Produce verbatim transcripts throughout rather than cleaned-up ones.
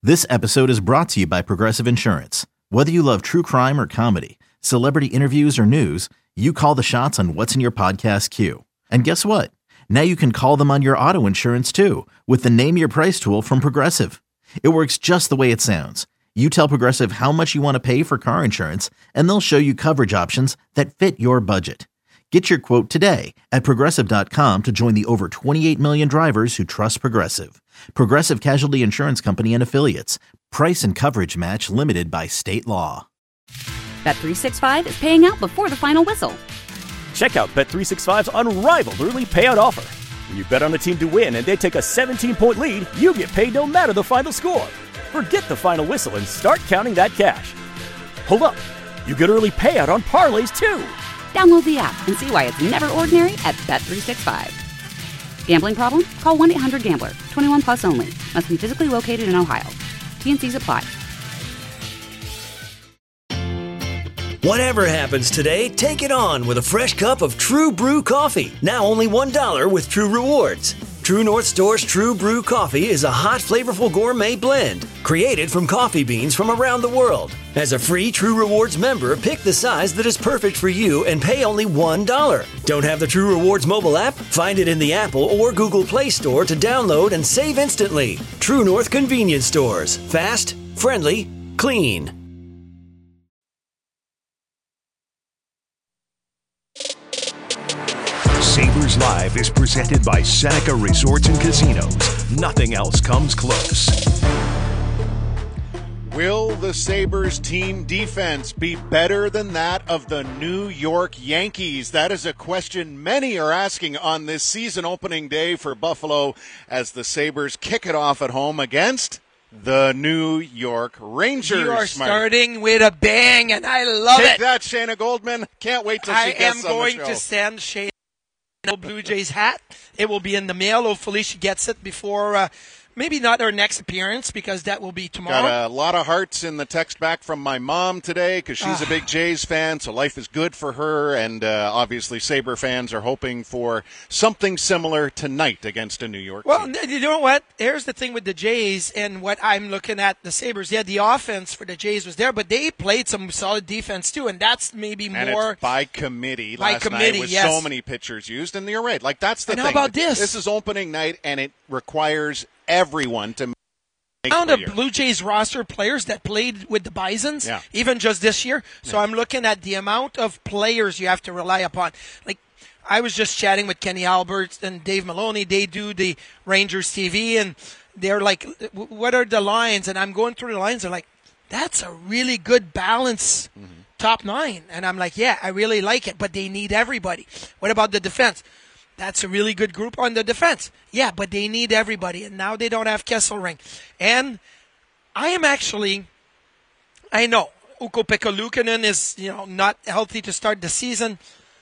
This episode is brought to you by Progressive Insurance. Whether you love true crime or comedy, celebrity interviews or news, you call the shots on what's in your podcast queue. And guess what? Now you can call them on your auto insurance too with the Name Your Price tool from Progressive. It works just the way it sounds. You tell Progressive how much you want to pay for car insurance, and they'll show you coverage options that fit your budget. Get your quote today at Progressive dot com to join the over twenty-eight million drivers who trust Progressive. Progressive Casualty Insurance Company and Affiliates. Price and coverage match limited by state law. Bet three sixty-five is paying out before the final whistle. Check out Bet three sixty-five's unrivaled early payout offer. When you bet on a team to win and they take a seventeen-point lead, you get paid no matter the final score. Forget the final whistle and start counting that cash. Hold up. You get early payout on parlays, too. Download the app and see why it's never ordinary at Bet three sixty-five. Gambling problem? Call one eight hundred gambler. twenty-one plus only. Must be physically located in Ohio. T and C's apply. Whatever happens today, take it on with a fresh cup of True Brew coffee. Now only one dollar with True Rewards. True North Store's True Brew coffee is a hot, flavorful gourmet blend created from coffee beans from around the world. As a free True Rewards member, pick the size that is perfect for you and pay only one dollar. Don't have the True Rewards mobile app? Find it in the Apple or Google Play Store to download and save instantly. True North Convenience Stores. Fast, friendly, clean. Sabres Live is presented by Seneca Resorts and Casinos. Nothing else comes close. Will the Sabres team defense be better than that of the New York Yankees? That is a question many are asking on this season opening day for Buffalo as the Sabres kick it off at home against the New York Rangers. You are starting with a bang, and I love Take it. that, Shayna Goldman. Can't wait till I she gets am on the show. going to send Shayna Blue Jays hat. It will be in the mail. Hopefully she gets it before uh, maybe not her next appearance, because that will be tomorrow. Got a lot of hearts in the text back from my mom today because she's a big Jays fan, so life is good for her. And uh, obviously Sabre fans are hoping for something similar tonight against a New York Well, team. you know what? Here's the thing with the Jays and what I'm looking at the Sabres. Yeah, the offense for the Jays was there, but they played some solid defense too, and that's maybe And more it's by committee by last committee, night with yes. so many pitchers used, and you're right. Like, that's the And thing. how about this? This is opening night, and it requires everyone to make Found the a year. Blue Jays roster players that played with the Bisons, Yeah. even just this year. So I'm looking at the amount of players you have to rely upon. Like, I was just chatting with Kenny Albert and Dave Maloney. They do the Rangers T V, and they're like, what are the lines? And I'm going through the lines. They're like, that's a really good balance, mm-hmm. top nine. And I'm like, yeah, I really like it, but they need everybody. What about the defense? That's a really good group on the defense. Yeah, but they need everybody, and now they don't have Kesselring. And I am actually, I know, Ukko-Pekka Luukkonen is, you know, not healthy to start the season.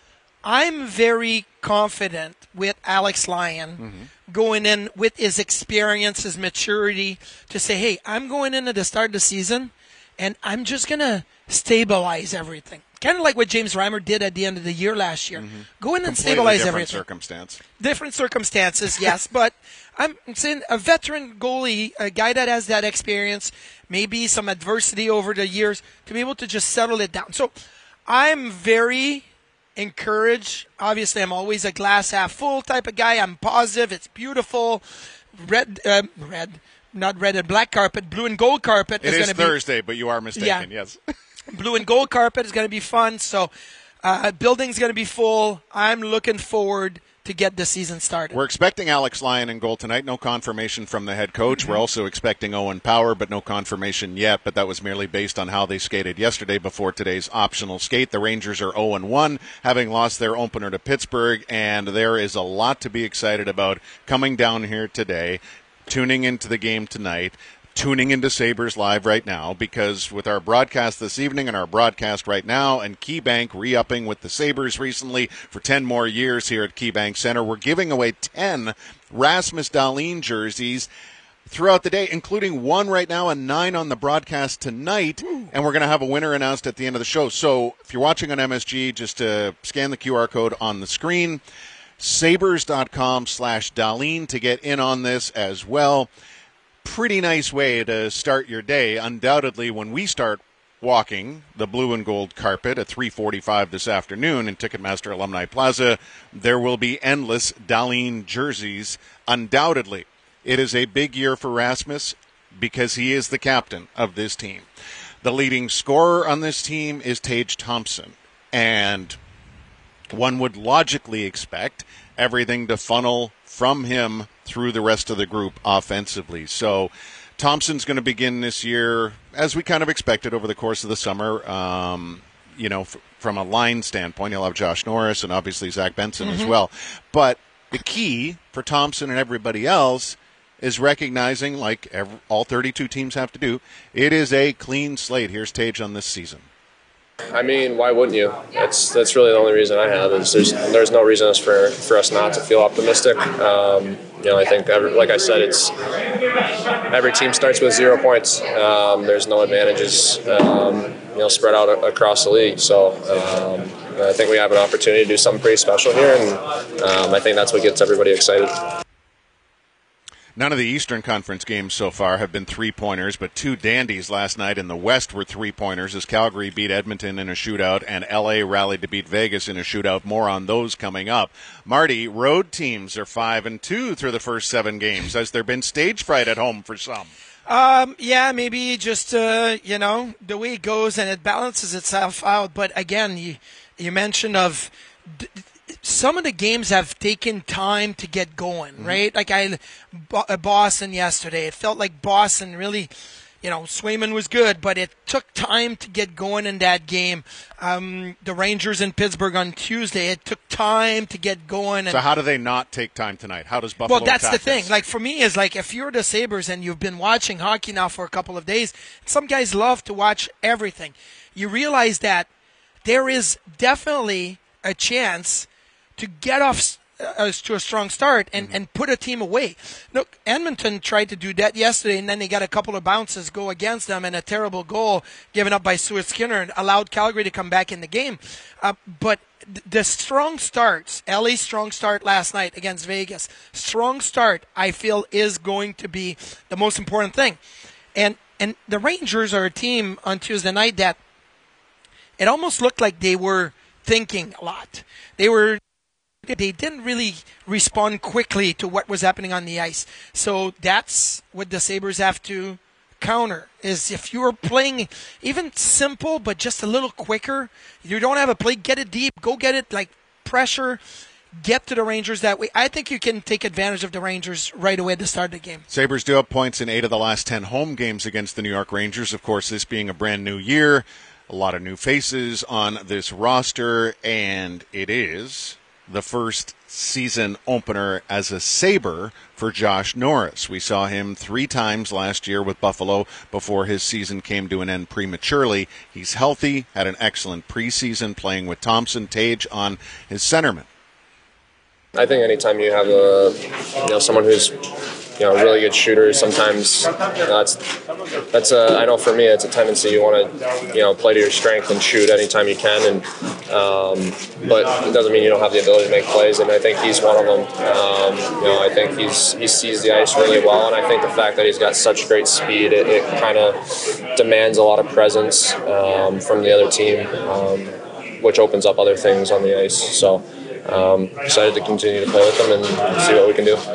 I'm very confident with Alex Lyon mm-hmm. going in with his experience, his maturity, to say, hey, I'm going in at the start of the season, and I'm just going to stabilize everything. Kind of like what James Reimer did at the end of the year last year. Mm-hmm. Go in and Completely stabilize different everything. Circumstance. Different circumstances, yes. But I'm saying a veteran goalie, a guy that has that experience, maybe some adversity over the years, to be able to just settle it down. So I'm very encouraged. Obviously, I'm always a glass half full type of guy. I'm positive. It's beautiful. Red, uh, red, not red and black carpet, blue and gold carpet. It is, is going to be Thursday, but you are mistaken, Yeah. yes. Blue and gold carpet is going to be fun. So uh, building's going to be full. I'm looking forward to get the season started. We're expecting Alex Lyon in goal tonight. No confirmation from the head coach. Mm-hmm. We're also expecting Owen Power, but no confirmation yet. But that was merely based on how they skated yesterday before today's optional skate. The Rangers are oh and one, having lost their opener to Pittsburgh, and there is a lot to be excited about coming down here today, tuning into the game tonight, tuning into Sabres Live right now, because with our broadcast this evening and our broadcast right now, and KeyBank re-upping with the Sabres recently for ten more years here at KeyBank Center, we're giving away ten Rasmus Dahlin jerseys throughout the day, including one right now and nine on the broadcast tonight, and we're going to have a winner announced at the end of the show. So if you're watching on M S G, just uh, scan the Q R code on the screen, sabres dot com slash Dahlin to get in on this as well. pretty nice way to start your day. Undoubtedly, when we start walking the blue and gold carpet at three forty-five this afternoon in Ticketmaster Alumni Plaza, there will be endless Dahlin jerseys. Undoubtedly, it is a big year for Rasmus because he is the captain of this team. The leading scorer on this team is Tage Thompson, and one would logically expect everything to funnel from him through the rest of the group offensively. So Thompson's going to begin this year, as we kind of expected over the course of the summer. Um, you know, f- from a line standpoint, you'll have Josh Norris and obviously Zach Benson mm-hmm. as well. But the key for Thompson and everybody else is recognizing, like every, all thirty-two teams have to do, it is a clean slate. Here's Tage on this season. I mean, why wouldn't you? That's that's really the only reason I have. Is there's there's no reason for for us not to feel optimistic. Um, you know, I think every, like I said, it's every team starts with zero points. Um, there's no advantages, um, you know, spread out across the league. So um, I think we have an opportunity to do something pretty special here, and um, I think that's what gets everybody excited. None of the Eastern Conference games so far have been three-pointers, but two dandies last night in the West were three-pointers as Calgary beat Edmonton in a shootout and L A rallied to beat Vegas in a shootout. More on those coming up. Marty, road teams are five and two through the first seven games. Has there been stage fright at home for some? Um, yeah, maybe just, uh, you know, the way it goes and it balances itself out. But again, you, you mentioned of d- some of the games have taken time to get going, mm-hmm. right? Like I, Boston yesterday, it felt like Boston really, you know, Swayman was good, but it took time to get going in that game. Um, the Rangers in Pittsburgh on Tuesday, it took time to get going. And, so how do they not take time tonight? How does Buffalo Well, that's the thing. This? Like for me, is like if you're the Sabres and you've been watching hockey now for a couple of days, some guys love to watch everything. You realize that there is definitely a chance to get off uh, to a strong start and, mm-hmm. and put a team away. Look, Edmonton tried to do that yesterday, and then they got a couple of bounces go against them and a terrible goal given up by Stuart Skinner and allowed Calgary to come back in the game. Uh, but th- the strong starts, L A's strong start last night against Vegas, strong start, I feel, is going to be the most important thing. And and the Rangers are a team on Tuesday night that it almost looked like they were thinking a lot. They were They didn't really respond quickly to what was happening on the ice. So that's what the Sabres have to counter, is if you are playing even simple but just a little quicker, you don't have a play, get it deep, go get it, like pressure, get to the Rangers that way. I think you can take advantage of the Rangers right away at the start of the game. Sabres do have points in eight of the last ten home games against the New York Rangers. Of course, this being a brand new year, a lot of new faces on this roster, and it is the first season opener as a Sabre for Josh Norris. We saw him three times last year with Buffalo before his season came to an end prematurely. He's healthy, had an excellent preseason playing with Thompson. Tage on his centerman. I think anytime you have a, you know, someone who's, you know, a really good shooter, sometimes you know, that's that's a, I know for me it's a tendency you want to, you know, play to your strength and shoot anytime you can, and um, but it doesn't mean you don't have the ability to make plays, and I think he's one of them. Um, you know, I think he's he sees the ice really well, and I think the fact that he's got such great speed, it, it kind of demands a lot of presence um, from the other team, um, which opens up other things on the ice. So. Um, excited to continue to play with them and see what we can do.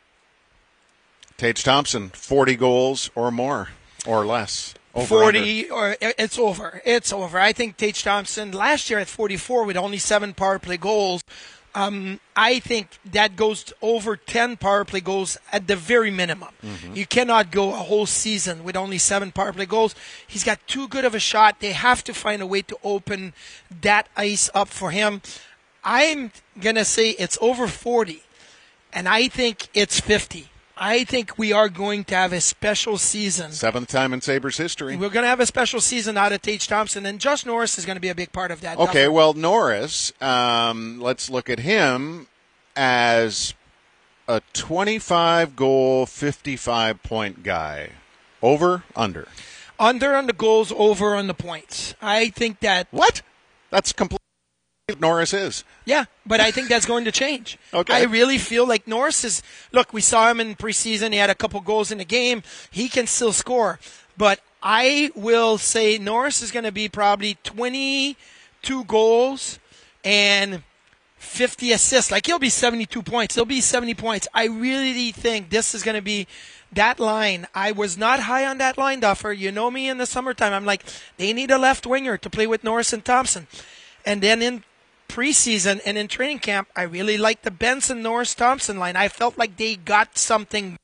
Tage Thompson, forty goals or more, or less. Over forty, under. or it's over. It's over. I think Tage Thompson, last year at forty-four with only seven power play goals, um, I think that goes to over ten power play goals at the very minimum. Mm-hmm. You cannot go a whole season with only seven power play goals. He's got too good of a shot. They have to find a way to open that ice up for him. I'm going to say it's over forty, and I think it's fifty. I think we are going to have a special season. Seventh time in Sabres history. We're going to have a special season out of Tage Thompson, and Josh Norris is going to be a big part of that. Okay, definitely. well, Norris, um, let's look at him as a twenty-five goal, fifty-five point guy. Over, under? Under on the goals, over on the points. I think that... What? That's complete. Norris is. Yeah, but I think that's going to change. Okay. I really feel like Norris is, look, we saw him in preseason. He had a couple goals in the game. He can still score. But I will say Norris is going to be probably twenty-two goals and fifty assists. Like, he'll be seventy-two points. He'll be seventy points. I really think this is going to be that line. I was not high on that line, Duffer. You know me in the summertime. I'm like, they need a left winger to play with Norris and Thompson. And then in preseason and in training camp, I really liked the Benson, Norris, Thompson line. I felt like they got something.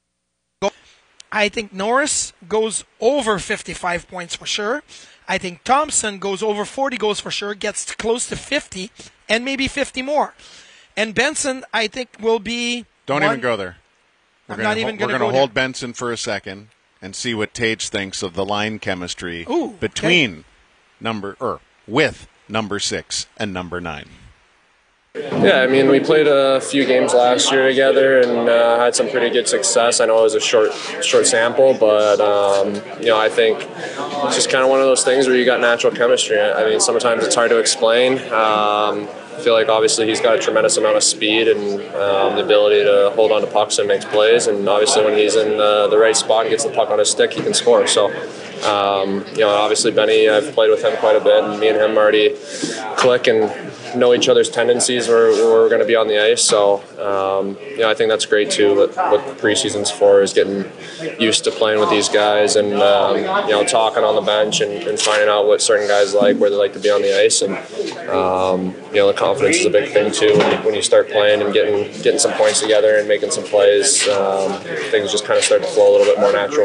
I think Norris goes over fifty-five points for sure. I think Thompson goes over forty goals for sure, gets close to fifty, and maybe fifty more. And Benson, I think, will be... Don't one, even go there. We're I'm gonna not even ho- going to We're go going to hold there. Benson for a second and see what Tage thinks of the line chemistry Ooh, between okay. number or with number six and number nine. Yeah, I mean, we played a few games last year together and uh, had some pretty good success. I know it was a short, short sample, but um, you know, I think it's just kind of one of those things where you got natural chemistry. I mean, sometimes it's hard to explain. Um, I feel like obviously he's got a tremendous amount of speed and um, the ability to hold on to pucks and make plays. And obviously, when he's in uh, the right spot and gets the puck on his stick, he can score. So. Um, you know, obviously Benny, I've played with him quite a bit, and me and him already click and know each other's tendencies where, where we're going to be on the ice. So, um, you know, I think that's great too. What, what the preseason's for is getting used to playing with these guys and um, you know, talking on the bench and, and finding out what certain guys like, where they like to be on the ice, and um, you know, the confidence is a big thing too. When you, when you start playing and getting getting some points together and making some plays, um, things just kind of start to flow a little bit more natural.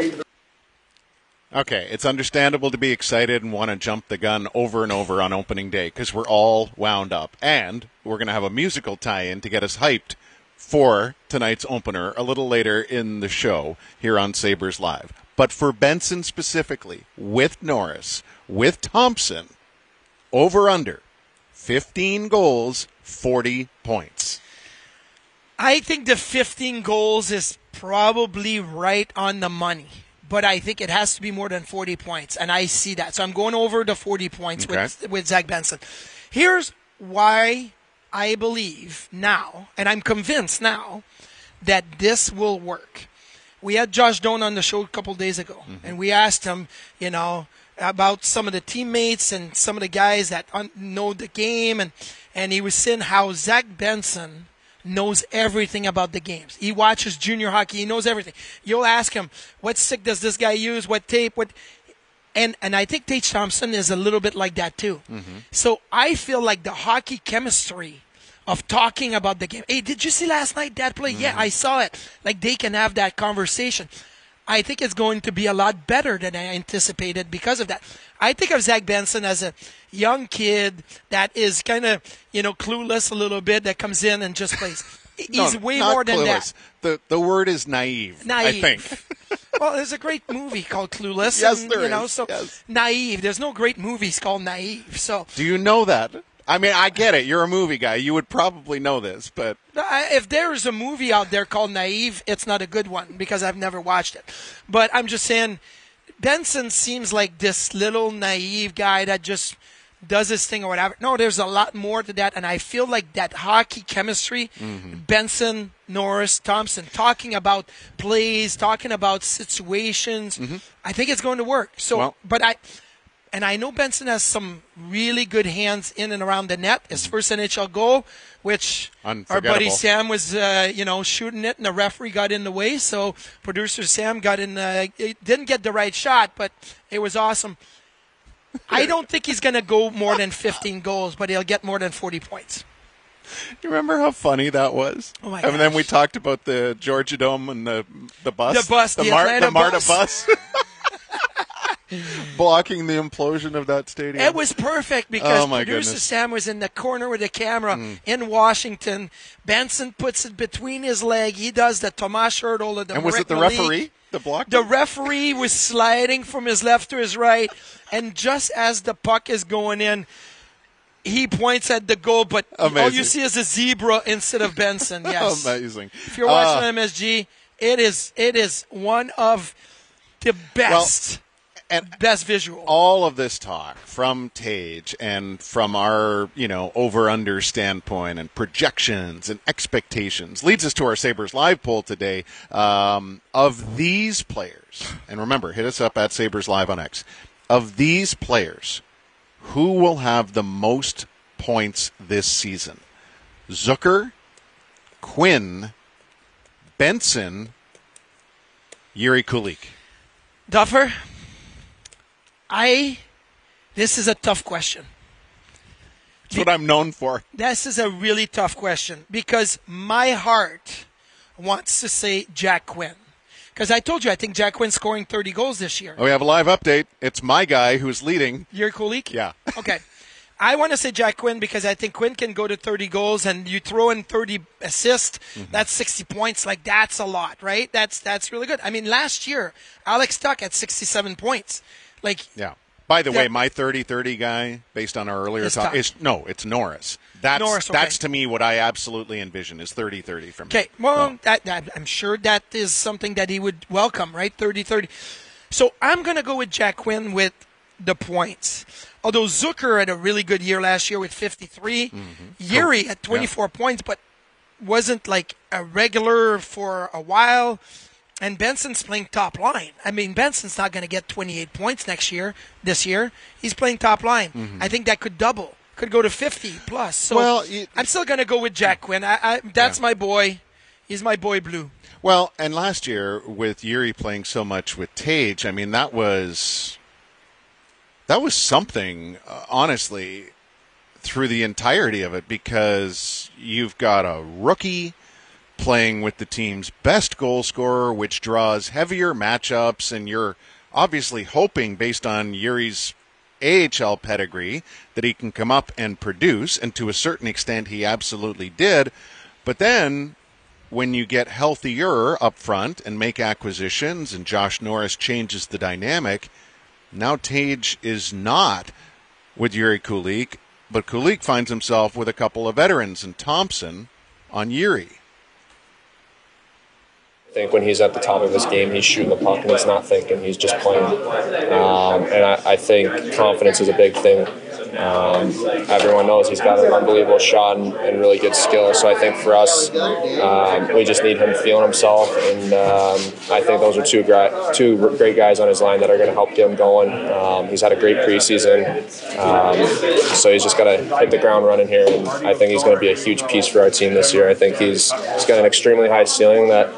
Okay, it's understandable to be excited and want to jump the gun over and over on opening day because we're all wound up. And we're going to have a musical tie-in to get us hyped for tonight's opener a little later in the show here on Sabres Live. But for Benson specifically, with Norris, with Thompson, over-under, fifteen goals, forty points. I think the fifteen goals is probably right on the money. But I think it has to be more than forty points, and I see that. So I'm going over the forty points okay. with, with Zach Benson. Here's why I believe now, and I'm convinced now, that this will work. We had Josh Doan on the show a couple days ago, mm-hmm. and we asked him, you know, about some of the teammates and some of the guys that un- know the game, and, and he was saying how Zach Benson knows everything about the games. He watches junior hockey. He knows everything. You'll ask him, what stick does this guy use? What tape? What? And and I think Tage Thompson is a little bit like that too. Mm-hmm. So I feel like the hockey chemistry of talking about the game. Hey, did you see last night that play? Mm-hmm. Yeah, I saw it. Like, they can have that conversation. I think it's going to be a lot better than I anticipated because of that. I think of Zach Benson as a young kid that is kind of, you know, clueless a little bit, that comes in and just plays. He's no, way not more than clueless. that. The the word is naive, Naive. I think. Well, there's a great movie called Clueless. Yes, and, there you know, is. so Yes. Naive. There's no great movies called Naive. So Do you know that? I mean, I get it. You're a movie guy. You would probably know this, but I- if there is a movie out there called Naive, it's not a good one because I've never watched it. But I'm just saying, Benson seems like this little naive guy that just does his thing or whatever. No, there's a lot more to that, and I feel like that hockey chemistry, mm-hmm. Benson, Norris, Thompson, talking about plays, talking about situations, mm-hmm. I think it's going to work. So, well, but I... And I know Benson has some really good hands in and around the net. His first N H L goal, which our buddy Sam was, uh, you know, shooting it, and the referee got in the way. So producer Sam got in. Uh, didn't get the right shot, but it was awesome. I don't think he's going to go more than fifteen goals, but he'll get more than forty points. You remember how funny that was? Oh my And gosh. then we talked about the Georgia Dome and the the bus, The bus, the, the, Mar- Atlanta the MARTA bus. bus. Blocking the implosion of that stadium. It was perfect because oh my producer goodness. Sam was in the corner with the camera Mm. in Washington. Benson puts it between his leg. He does the Tomas Hurdle. The And was it the Malik. referee that blocked The him? referee was sliding from his left to his right, and just as the puck is going in, he points at the goal, but Amazing. all you see is a zebra instead of Benson. Yes. Amazing. If you're watching Uh, M S G, it is it is one of the best. And best visual. All of this talk from Tage and from our, you know, over-under standpoint and projections and expectations leads us to our Sabres Live poll today. Um, of these players, and remember, hit us up at Sabres Live on X. Of these players, who will have the most points this season? Zucker, Quinn, Benson, Jiri Kulich. Duffer, I, this is a tough question. That's what I'm known for. This is a really tough question because my heart wants to say Jack Quinn. Because I told you, I think Jack Quinn's scoring thirty goals this year. Oh, we have a live update. It's my guy who's leading. Jiri Kulich? Yeah. Okay. I want to say Jack Quinn because I think Quinn can go to thirty goals, and you throw in thirty assists, mm-hmm. that's sixty points. Like, that's a lot, right? That's that's really good. I mean, last year, Alex Tuch had sixty-seven points. Like, yeah. By the way, my thirty thirty guy, based on our earlier talk, is no, it's Norris. That's Norris, okay. That's to me what I absolutely envision is thirty thirty from him. Okay, well, well. That, that, I'm sure that is something that he would welcome, right? thirty thirty. So I'm going to go with Jack Quinn with the points. Although Zucker had a really good year last year with fifty-three. Mm-hmm. Jiri oh, had twenty-four yeah. points, but wasn't like a regular for a while. And Benson's playing top line. I mean, Benson's not going to get twenty-eight points next year, this year. He's playing top line. Mm-hmm. I think that could double, could go to fifty plus. So well, it, I'm still going to go with Jack Quinn. I, I, that's yeah. my boy. He's my boy blue. Well, and last year with Jiri playing so much with Tage, I mean, that was that was something, uh, honestly, through the entirety of it, because you've got a rookie playing with the team's best goal scorer, which draws heavier matchups, and you're obviously hoping, based on Yuri's A H L pedigree, that he can come up and produce, and to a certain extent he absolutely did. But then when you get healthier up front and make acquisitions, and Josh Norris changes the dynamic, now Tage is not with Jiri Kulich, but Kulich finds himself with a couple of veterans, and Thompson on Jiri. I think when he's at the top of his game, he's shooting the puck and he's not thinking, he's just playing. Um, and I, I think confidence is a big thing. Um, everyone knows he's got an unbelievable shot and, and really good skill. So I think for us, um, we just need him feeling himself. And um, I think those are two, gra- two great guys on his line that are going to help get him going. Um, he's had a great preseason. Um, so he's just got to hit the ground running here. And I think he's going to be a huge piece for our team this year. I think he's, he's got an extremely high ceiling that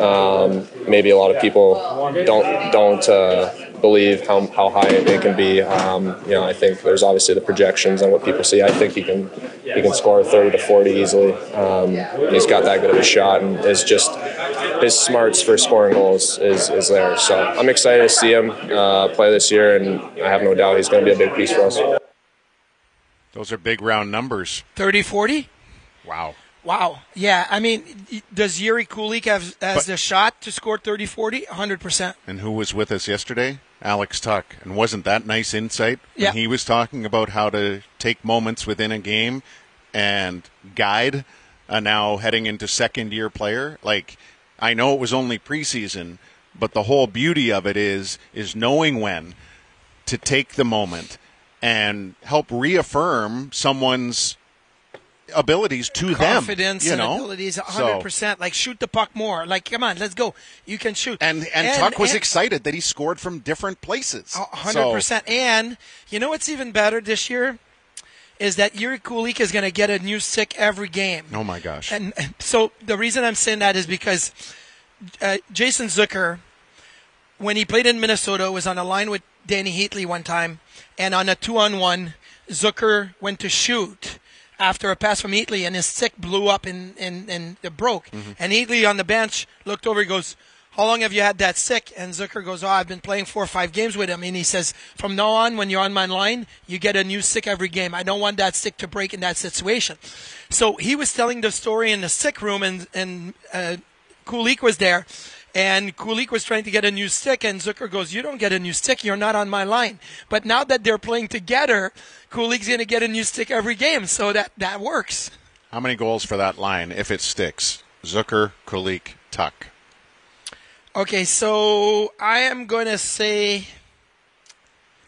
um, maybe a lot of people don't, don't uh, believe how how high it can be. Um, you know, I think there's obviously the projections on what people see. I think he can he can score thirty to forty easily. Um, he's got that good of a shot, and is just his smarts for scoring goals is is there. So I'm excited to see him uh, play this year, and I have no doubt he's going to be a big piece for us. Those are big round numbers. thirty forty? Wow. Wow. Yeah, I mean, does Jiri Kulich have has But- the shot to score thirty forty? one hundred percent. And who was with us yesterday? Alex Tuch. And wasn't that nice insight? When Yeah. he was talking about how to take moments within a game and guide a now heading into second-year player. Like, I know it was only preseason, but the whole beauty of it is is knowing when to take the moment and help reaffirm someone's abilities to them. Confidence you and know? abilities, one hundred percent. So, like, shoot the puck more. Like, come on, let's go. You can shoot. and, and Tuch was excited that he scored from different places. one hundred percent. So, And you know what's even better this year? Is that Jiri Kulich is going to get a new stick every game. oh, my gosh. And, and so the reason I'm saying that is because uh, Jason Zucker, when he played in Minnesota, was on a line with Danny Heatley one time, and on a two-on-one, Zucker went to shoot after a pass from Heatley, and his stick blew up and, and, and it broke. Mm-hmm. And Heatley on the bench looked over, he goes, "How long have you had that stick?" And Zucker goes, "Oh, I've been playing four or five games with him." And he says, "From now on, when you're on my line, you get a new stick every game. I don't want that stick to break in that situation." So he was telling the story in the sick room, and, and uh, Kulich was there. And Kulich was trying to get a new stick, and Zucker goes, "You don't get a new stick, you're not on my line." But now that they're playing together, Kulich's going to get a new stick every game, so that, that works. How many goals for that line if it sticks? Zucker, Kulich, Tuch. Okay, so I am going to say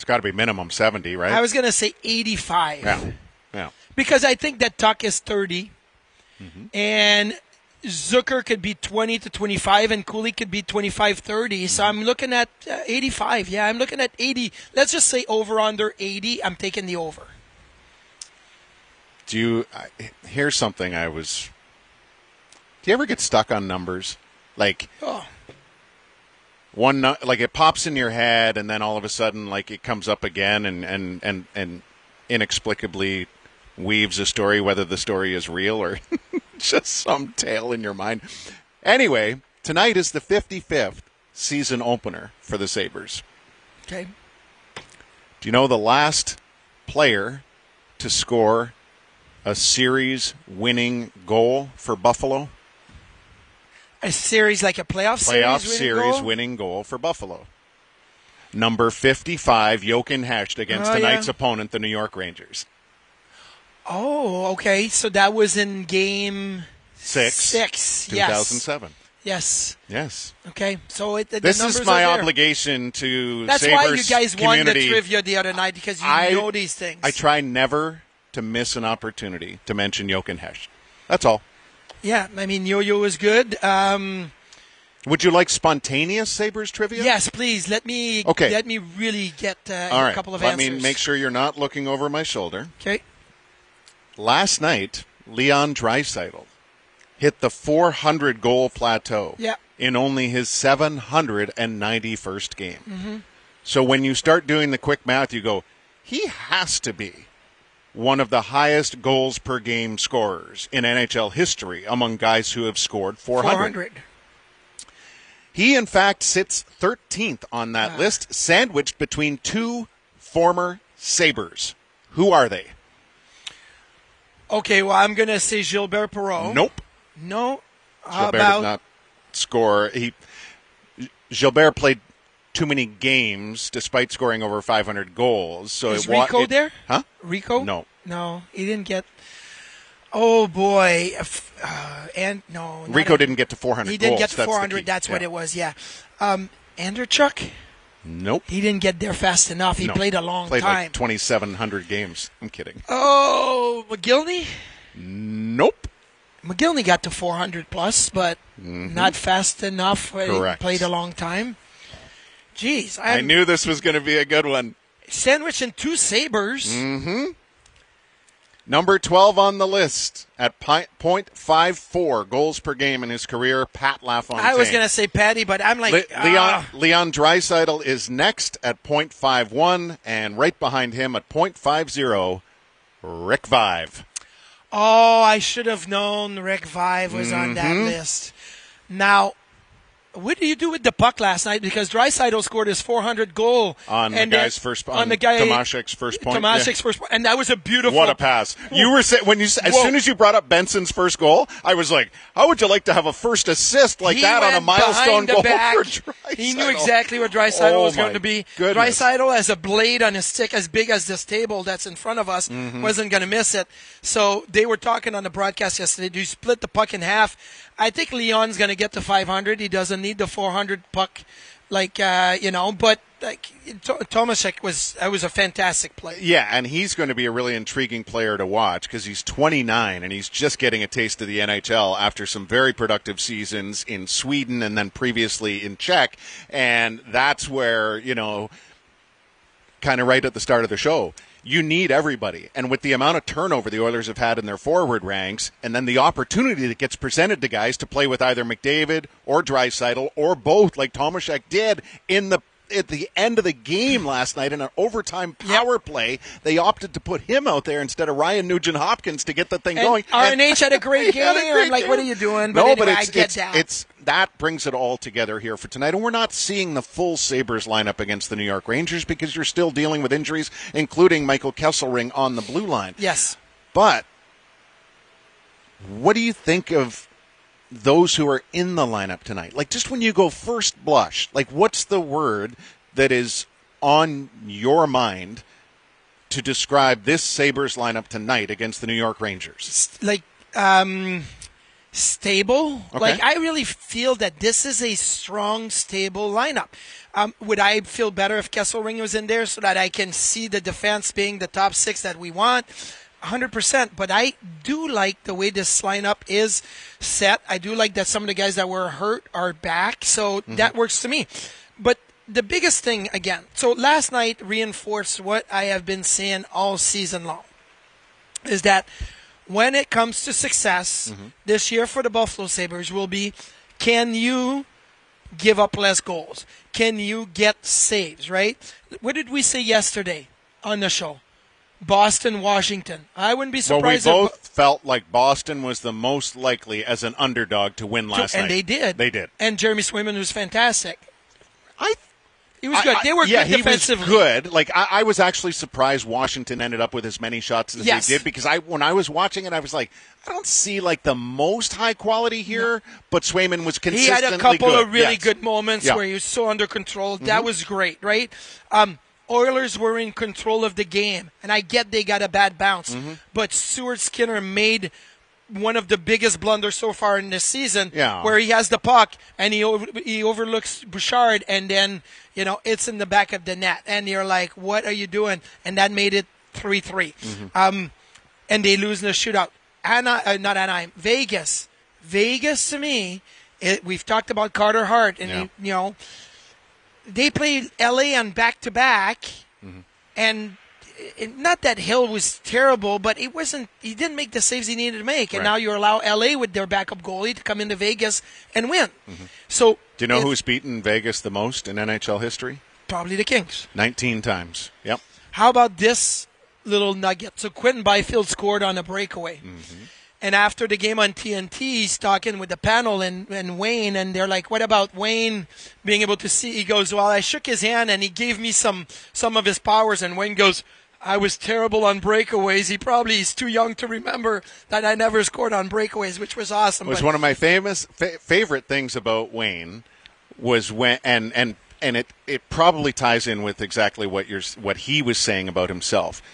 It's got to be minimum seventy, right? I was going to say eighty-five. Yeah, yeah. Because I think that Tuck is thirty, mm-hmm. and Zucker could be twenty to twenty-five, and Cooley could be twenty-five thirty. So I'm looking at uh, eighty-five. Yeah, I'm looking at eighty. Let's just say over under eighty. I'm taking the over. Do you? I, here's something I was. Do you ever get stuck on numbers? Like oh. one, like it pops in your head, and then all of a sudden, like it comes up again, and and and, and inexplicably weaves a story, whether the story is real or just some tale in your mind. Anyway, tonight is the fifty-fifth season opener for the Sabres. Okay. Do you know the last player to score a series-winning goal for Buffalo? A series like a playoff, playoff series, series winning, goal? winning goal for Buffalo. Number fifty-five, Jochen Hecht against oh, tonight's yeah. opponent, the New York Rangers. Oh, okay. So that was in game six, six. two thousand seven. Yes. Yes. Okay. So it, the this numbers is my are there. obligation to That's Sabres why you guys community. won the trivia the other night, because you I, know these things. I try never to miss an opportunity to mention Jochen Hecht. That's all. Yeah, I mean, Yo-Yo is good. Um, Would you like spontaneous Sabres trivia? yes, please. Let me Okay. let me really get uh, All right. a couple of Let answers. me make sure you're not looking over my shoulder. Okay. Last night, Leon Draisaitl hit the four hundred goal plateau Yeah. in only his seven hundred ninety-first game. Mm-hmm. So when you start doing the quick math, you go, he has to be one of the highest goals per game scorers in N H L history among guys who have scored four hundred. four hundred. He, in fact, sits thirteenth on that Ah. list, sandwiched between two former Sabres. Who are they? Okay, well, I'm going to say Gilbert Perreault. Nope. No. How Gilbert about did not score. He Gilbert played too many games despite scoring over five hundred goals. So is it, wa- Rico it, there? Huh? Rico? No. No, he didn't get. Oh boy, uh, and no. not Rico a- didn't get to four hundred He didn't goals. get to That's the four hundred. key. That's what Yeah. it was. Yeah. Um, Andrechuk. Nope. He didn't get there fast enough. He No. played a long Played time. like twenty-seven hundred games. I'm kidding. Oh, McGillney. Nope. McGillney got to four hundred plus, but Mm-hmm. not fast enough. He Correct. played a long time. Jeez, I I'm knew this was going to be a good one. sandwiched in two Sabres. Mm-hmm. Number twelve on the list at point five four goals per game in his career, Pat LaFontaine. I was going to say Patty, but I'm like, Le- Leon, ah. Leon Draisaitl is next at point five one, and right behind him at point five zero, Rick Vive. Oh, I should have known Rick Vive was on that Mm-hmm. list. Now, what did you do with the puck last night? Because Draisaitl scored his four hundred goal On the and guy's then- first- on, on the guy Tomaszek's first point, Tomaszek's yeah. first point, and that was a beautiful. What a pass! You were say, when you as Whoa. soon as you brought up Benson's first goal, I was like, "How would you like to have a first assist like He that on a went milestone behind the goal back. for Draisaitl?" He knew exactly where Draisaitl Oh, was going my to be. goodness. Draisaitl has a blade on his stick as big as this table that's in front of us. Mm-hmm. Wasn't going to miss it. So they were talking on the broadcast yesterday. Do you split the puck in half? I think Leon's going to get to five hundred. He doesn't need the four hundred puck, like uh, you know. But like T- Tomaszek was, that was a fantastic play. Yeah, and he's going to be a really intriguing player to watch because he's twenty-nine and he's just getting a taste of the N H L after some very productive seasons in Sweden and then previously in Czech. And that's where, you know, kind of right at the start of the show, you need everybody. And with the amount of turnover the Oilers have had in their forward ranks, and then the opportunity that gets presented to guys to play with either McDavid or Draisaitl or both, like Tomaszek did in the at the end of the game last night in an overtime power play, they opted to put him out there instead of Ryan Nugent-Hopkins to get the thing And going. R N H had a great He had a game. great I'm like, game. what are you doing? No, But but anyway, it's, I get it's, that. it's that brings it all together here for tonight. And we're not seeing the full Sabres lineup against the New York Rangers because you're still dealing with injuries, including Michael Kesselring on the blue line. Yes. But what do you think of those who are in the lineup tonight? Like, just when you go first blush, like, what's the word that is on your mind to describe this Sabres lineup tonight against the New York Rangers? Like, um, stable. Okay. Like, I really feel that this is a strong, stable lineup. Um, would I feel better if Kesselring was in there so that I can see the defense being the top six that we want? one hundred percent. But I do like the way this lineup is set. I do like that some of the guys that were hurt are back. So mm-hmm. that works to me. But the biggest thing, again, so last night reinforced what I have been saying all season long, is that when it comes to success mm-hmm. this year for the Buffalo Sabres will be, can you give up less goals? Can you get saves, right? What did we say yesterday on the show? Boston, Washington. I wouldn't be surprised. Well, we if, both felt like Boston was the most likely as an underdog to win last and night. And they did. They did. And Jeremy Swayman was fantastic. I He was good. I, they were yeah, good defensively. He was good. Like I, I was actually surprised Washington ended up with as many shots as yes. they did because I, when I was watching it, I was like, I don't see like the most high quality here. No. But Swayman was consistently good. He had a couple good. of really yes. good moments yeah. where he was so under control. Mm-hmm. That was great, right? Um, Oilers were in control of the game, and I get they got a bad bounce, mm-hmm. but Stuart Skinner made one of the biggest blunders so far in this season, yeah. where he has the puck and he over, he overlooks Bouchard, and then you know it's in the back of the net, and you're like, "What are you doing?" And that made it three three, mm-hmm. um, and they lose in the shootout. Ana, uh, not Anaheim, Vegas, Vegas to me, it, we've talked about Carter Hart, and yeah. he, you know. They played L A on back-to-back, mm-hmm. and it, not that Hill was terrible, but it wasn't. He didn't make the saves he needed to make, and right. now you allow L A with their backup goalie to come into Vegas and win. Mm-hmm. So, do you know who's beaten Vegas the most in N H L history? Probably the Kings. Nineteen times. Yep. How about this little nugget? So Quentin Byfield scored on a breakaway. Mm-hmm. And after the game on T N T, he's talking with the panel and, and Wayne, and they're like, what about Wayne being able to see? He goes, well, I shook his hand, and he gave me some some of his powers. And Wayne goes, I was terrible on breakaways. He probably is too young to remember that I never scored on breakaways, which was awesome. It was but, one of my famous fa- favorite things about Wayne was when, and and, and it, it probably ties in with exactly what you're what he was saying about himself.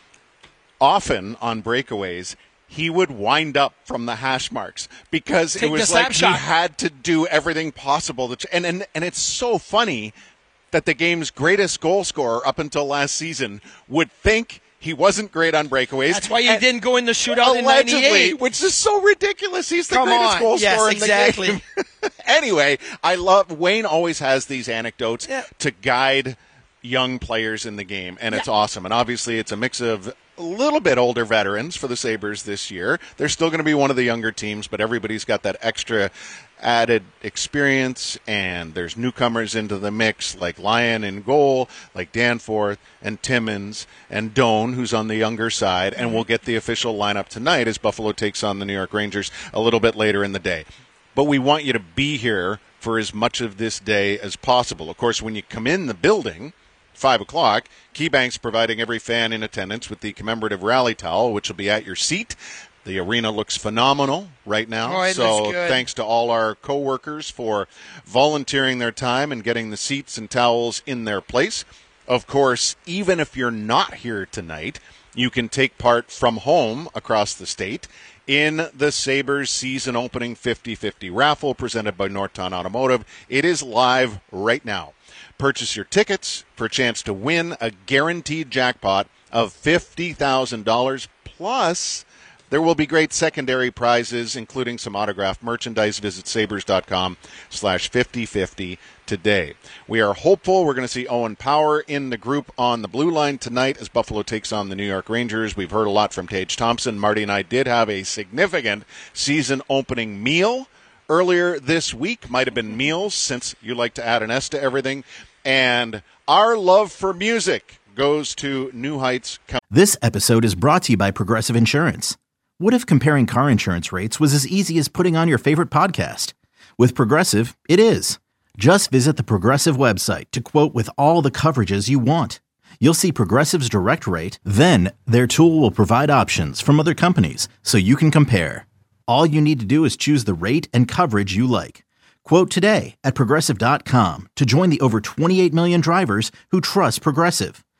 Often on breakaways, he would wind up from the hash marks because Take it was like shot. he had to do everything possible. To, and, and and it's so funny that the game's greatest goal scorer up until last season would think he wasn't great on breakaways. That's why he and didn't go in the shootout in allegedly, ninety-eight. which is so ridiculous. He's the Come greatest on. goal yes, scorer exactly. in the game. Anyway, I love Wayne always has these anecdotes yeah. to guide young players in the game, and it's yeah. awesome. And obviously it's a mix of a little bit older veterans for the Sabres this year. They're still going to be one of the younger teams, but everybody's got that extra added experience, and there's newcomers into the mix like Lyon in goal, like Danforth and Timmins and Doan, who's on the younger side, and we'll get the official lineup tonight as Buffalo takes on the New York Rangers a little bit later in the day. But we want you to be here for as much of this day as possible. Of course, when you come in the building, five o'clock, KeyBank's providing every fan in attendance with the commemorative rally towel, which will be at your seat. The arena looks phenomenal right now. Oh, it so looks good. Thanks to all our coworkers for volunteering their time and getting the seats and towels in their place. Of course, even if you're not here tonight, you can take part from home across the state in the Sabres season opening fifty-fifty raffle presented by Norton Automotive. It is live right now. Purchase your tickets for a chance to win a guaranteed jackpot of fifty thousand dollars. Plus, there will be great secondary prizes, including some autographed merchandise. Visit sabres.com slash 5050 today. We are hopeful we're going to see Owen Power in the group on the blue line tonight as Buffalo takes on the New York Rangers. We've heard a lot from Tage Thompson. Marty and I did have a significant season opening meal earlier this week. Might have been meals, since you like to add an S to everything. And our love for music goes to New Heights. This episode is brought to you by Progressive Insurance. What if comparing car insurance rates was as easy as putting on your favorite podcast? With Progressive, it is. Just visit the Progressive website to quote with all the coverages you want. You'll see Progressive's direct rate, then their tool will provide options from other companies so you can compare. All you need to do is choose the rate and coverage you like. Quote today at Progressive dot com to join the over twenty-eight million drivers who trust Progressive.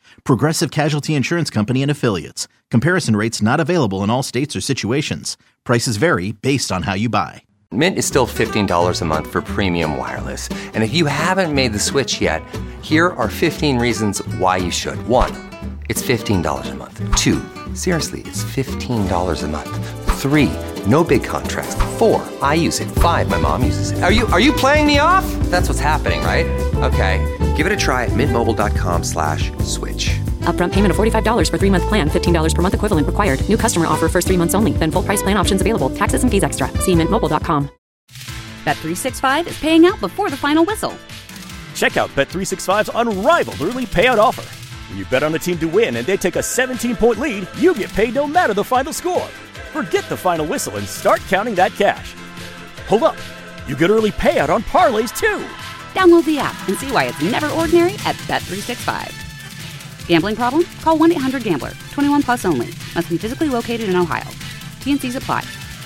Progressive Casualty Insurance Company and Affiliates. Comparison rates not available in all states or situations. Prices vary based on how you buy. Mint is still fifteen dollars a month for premium wireless. And if you haven't made the switch yet, here are fifteen reasons why you should. One, it's fifteen dollars a month. Two, seriously, it's fifteen dollars a month. Three, no big contracts. Four, I use it. Five, my mom uses it. Are you are you playing me off? That's what's happening, right? Okay, give it a try at mintmobile.com slash switch. Upfront payment of forty-five dollars for three-month plan, fifteen dollars per month equivalent required. New customer offer first three months only. Then full price plan options available. Taxes and fees extra. See mint mobile dot com. Bet three sixty-five is paying out before the final whistle. Check out Bet three sixty-five's unrivaled early payout offer. When you bet on a team to win and they take a seventeen-point lead, you get paid no matter the final score. Forget the final whistle and start counting that cash. Hold up. You get early payout on parlays, too. Download the app and see why it's never ordinary at Bet three sixty-five. Gambling problem? Call one eight hundred gambler. twenty-one plus only. Must be physically located in Ohio. T N Cs apply.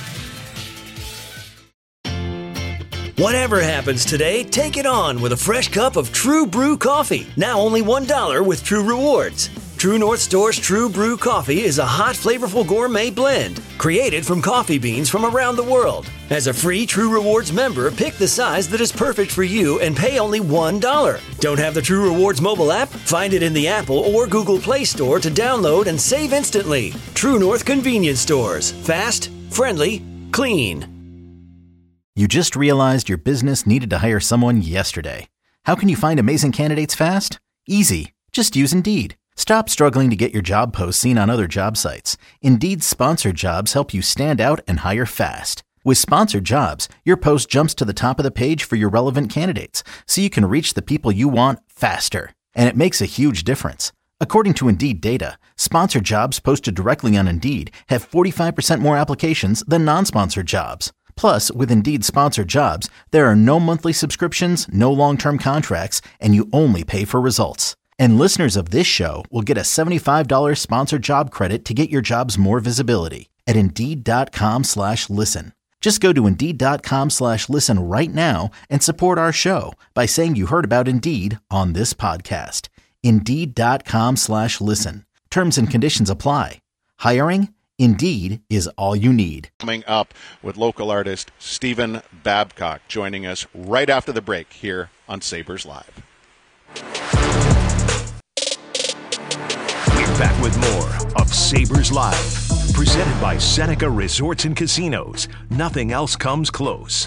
Whatever happens today, take it on with a fresh cup of True Brew coffee. Now only one dollar with True Rewards. True North Store's True Brew coffee is a hot, flavorful gourmet blend created from coffee beans from around the world. As a free True Rewards member, pick the size that is perfect for you and pay only one dollar. Don't have the True Rewards mobile app? Find it in the Apple or Google Play Store to download and save instantly. True North Convenience Stores. Fast, friendly, clean. You just realized your business needed to hire someone yesterday. How can you find amazing candidates fast? Easy. Just use Indeed. Stop struggling to get your job posts seen on other job sites. Indeed's sponsored jobs help you stand out and hire fast. With sponsored jobs, your post jumps to the top of the page for your relevant candidates, so you can reach the people you want faster. And it makes a huge difference. According to Indeed data, sponsored jobs posted directly on Indeed have forty-five percent more applications than non-sponsored jobs. Plus, with Indeed sponsored jobs, there are no monthly subscriptions, no long-term contracts, and you only pay for results. And listeners of this show will get a seventy-five dollars sponsored job credit to get your jobs more visibility at Indeed.com slash listen. Just go to Indeed.com slash listen right now and support our show by saying you heard about Indeed on this podcast. Indeed.com slash listen. Terms and conditions apply. Hiring? Indeed is all you need. Coming up with local artist Stephen Babcock joining us right after the break here on Sabres Live. We're back with more of Sabres Live, presented by Seneca Resorts and Casinos. Nothing else comes close.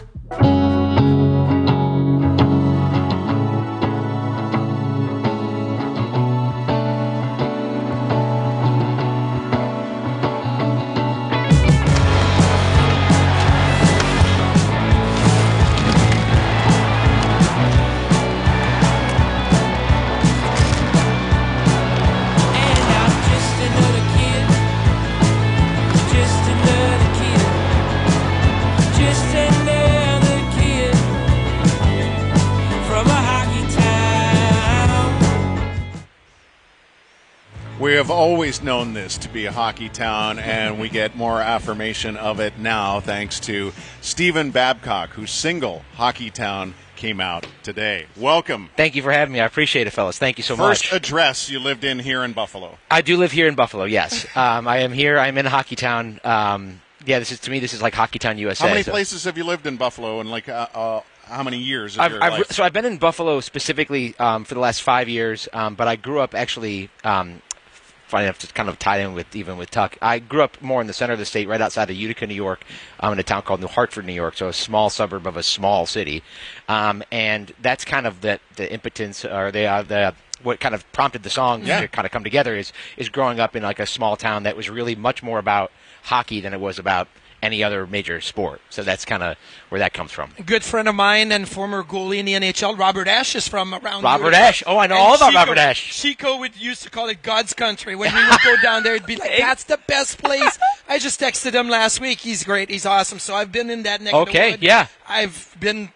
We have always known this to be a hockey town, and we get more affirmation of it now thanks to Stephen Babcock, whose single, Hockey Town, came out today. Welcome. Thank you for having me. I appreciate it, fellas. Thank you so First much. First address you lived in here in Buffalo. I do live here in Buffalo, yes. um, I am here. I'm in Hockey Town. Um, yeah, this is to me, this is like Hockey Town, U S A. How many so. places have you lived in Buffalo, and like uh, uh, how many years of I've, your I've, life? So I've been in Buffalo specifically um, for the last five years, um, but I grew up actually... Um, funny enough to kind of tie in with even with Tuck. I grew up more in the center of the state, right outside of Utica, New York, um, in a town called New Hartford, New York, so a small suburb of a small city. Um, and that's kind of the, the impotence, or the, uh, the what kind of prompted the song yeah. to kind of come together is is growing up in like a small town that was really much more about hockey than it was about any other major sport. So that's kind of where that comes from. A good friend of mine and former goalie in the N H L, Robert Ashe, is from around Robert Utica. Ashe. Oh, I know and all about Chico, Robert Ashe. Chico would used to call it God's country. When we would go down there, it'd be like, that's the best place. I just texted him last week. He's great. He's awesome. So I've been in that neck okay, of the wood. yeah. I've been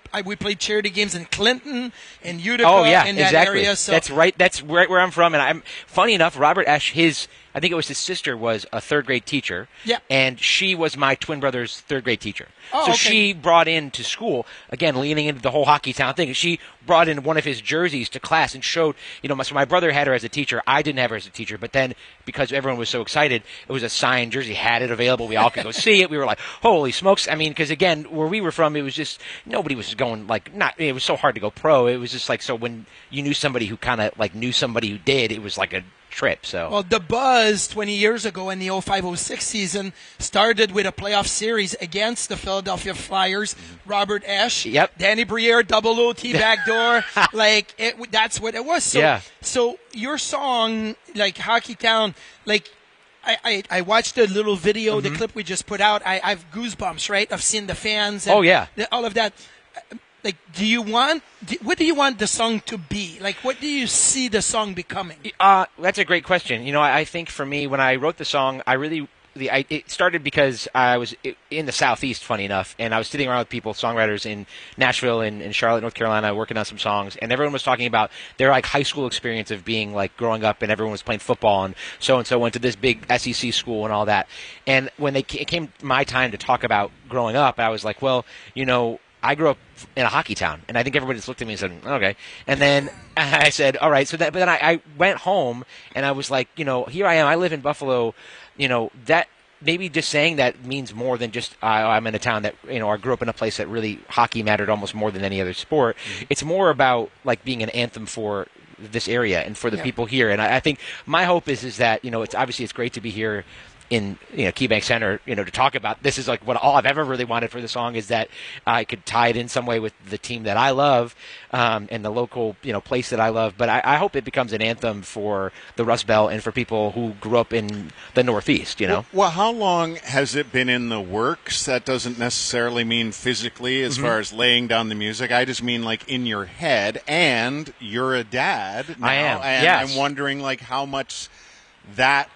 I, we played charity games in Clinton, in Utica, oh yeah, in that exactly. area. So that's right. That's right where I'm from. And I'm funny enough. Robert Esch, his I think it was his sister was a third grade teacher. Yeah. And she was my twin brother's third grade teacher. Oh, so okay. she brought into school, again, leaning into the whole Hockey Town thing. She brought in one of his jerseys to class and showed, you know, my, so my brother had her as a teacher. I didn't have her as a teacher. But then, because everyone was so excited, it was a signed jersey, had it available. We all could go see it. We were like, holy smokes. I mean, because, again, where we were from, it was just, nobody was going, like, not, it was so hard to go pro. It was just like, so when you knew somebody who kind of, like, knew somebody who did, it was like a trip. So well, the buzz twenty years ago in the oh five oh six season started with a playoff series against the Philadelphia Flyers. Mm-hmm. Robert Esch, yep. Danny Briere, double O T backdoor. Like it, that's what it was. So, yeah. so your song, like Hockey Town, like I, I, I watched the little video, mm-hmm. the clip we just put out. I, I have goosebumps, right? I've seen the fans. And oh yeah, the, all of that. Like, do you want, do, what do you want the song to be? Like, what do you see the song becoming? Uh, that's a great question. You know, I, I think for me, when I wrote the song, I really, the I, it started because I was in the Southeast, funny enough, and I was sitting around with people, songwriters in Nashville and in Charlotte, North Carolina, working on some songs, and everyone was talking about their, like, high school experience of being, like, growing up, and everyone was playing football, and so-and-so went to this big S E C school and all that. And when they, it came my time to talk about growing up, I was like, well, you know, I grew up in a hockey town, and I think everybody just looked at me and said, okay. And then I said, all right. So that, but then I, I went home, and I was like, you know, here I am. I live in Buffalo. You know, that maybe just saying that means more than just uh, I'm in a town that, you know, I grew up in a place that really hockey mattered almost more than any other sport. Mm-hmm. It's more about, like, being an anthem for this area and for the yeah. people here. And I, I think my hope is is that, you know, it's obviously it's great to be here in, you know, KeyBank Center, you know, to talk about this is like what all I've ever really wanted for the song is that I could tie it in some way with the team that I love um, and the local, you know, place that I love. But I, I hope it becomes an anthem for the Rust Belt and for people who grew up in the Northeast, you know. Well, well how long has it been in the works? That doesn't necessarily mean physically as mm-hmm. far as laying down the music. I just mean like in your head, and you're a dad now, I am, and yes. I'm wondering like how much that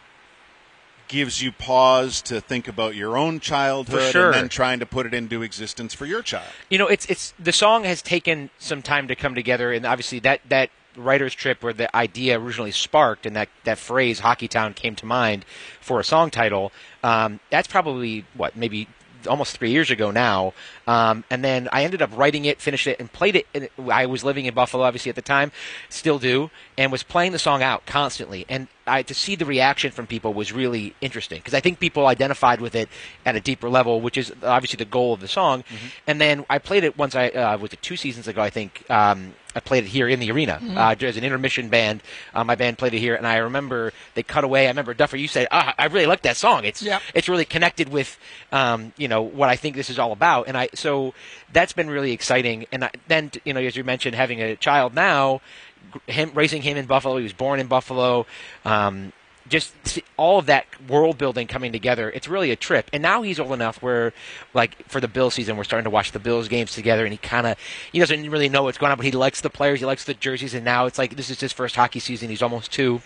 gives you pause to think about your own childhood for sure. and then trying to put it into existence for your child. You know, it's it's the song has taken some time to come together, and obviously that, that writer's trip where the idea originally sparked and that, that phrase Hockey Town came to mind for a song title, um, that's probably, what, maybe almost three years ago now. Um, and then I ended up writing it, finished it, and played it. And I was living in Buffalo, obviously, at the time, still do, and was playing the song out constantly. And I, to see the reaction from people was really interesting because I think people identified with it at a deeper level, which is obviously the goal of the song. Mm-hmm. And then I played it once, I uh, was it two seasons ago, I think. Um, I played it here in the arena mm-hmm. uh, as an intermission band. Uh, my band played it here, and I remember they cut away. I remember, Duffer, you said, ah, I really like that song. It's yeah. it's really connected with, um, you know, what I think this is all about. And I so that's been really exciting. And I, then, you know, as you mentioned, having a child now, him raising him in Buffalo. He was born in Buffalo. Um, just all of that world building coming together, it's really a trip. And now he's old enough where, like, for the Bills season, we're starting to watch the Bills games together, and he kind of, he doesn't really know what's going on, but he likes the players, he likes the jerseys, and now it's like, this is his first hockey season. He's almost two.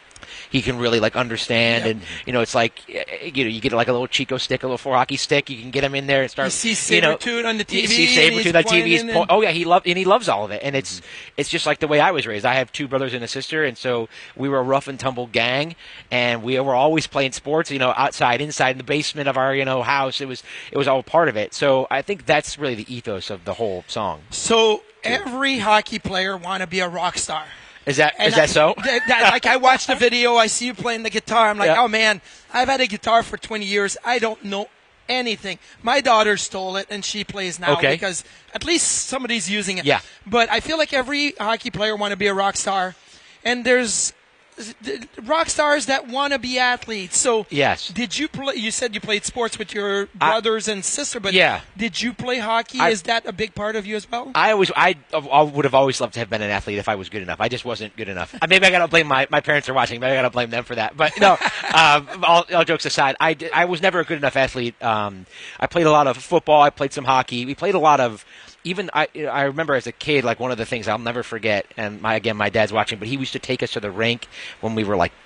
He can really, like, understand, yep. and, you know, it's like, you know, you get, like, a little Chico stick, a little four hockey stick, you can get him in there and start, you see Sabretooth you know, on the T V, you see Sabretooth on T V, he's po- oh, yeah, he love, and he loves all of it, and it's, mm-hmm. it's just like the way I was raised. I have two brothers and a sister, and so we were a rough and tumble gang, and we were always playing sports, you know, outside, inside, in the basement of our, you know, house. It was, it was all part of it, so I think that's really the ethos of the whole song. So every hockey player want to be a rock star. Is that and is that I, so? that, that, like I watched the video, I see you playing the guitar. I'm like, yeah. oh man, I've had a guitar for twenty years. I don't know anything. My daughter stole it and she plays now okay. because at least somebody's using it. Yeah. But I feel like every hockey player want to be a rock star, and there's rock stars that want to be athletes. So yes. Did you play? You said you played sports with your brothers I, and sister, but yeah. did you play hockey? I, Is that a big part of you as well? I always, I, I would have always loved to have been an athlete if I was good enough. I just wasn't good enough. Maybe I got to blame my my parents are watching. Maybe I got to blame them for that. But no, um, all, all jokes aside, I, I was never a good enough athlete. Um, I played a lot of football. I played some hockey. We played a lot of. Even I, I remember as a kid, like one of the things I'll never forget, and my again, my dad's watching, but he used to take us to the rink when we were like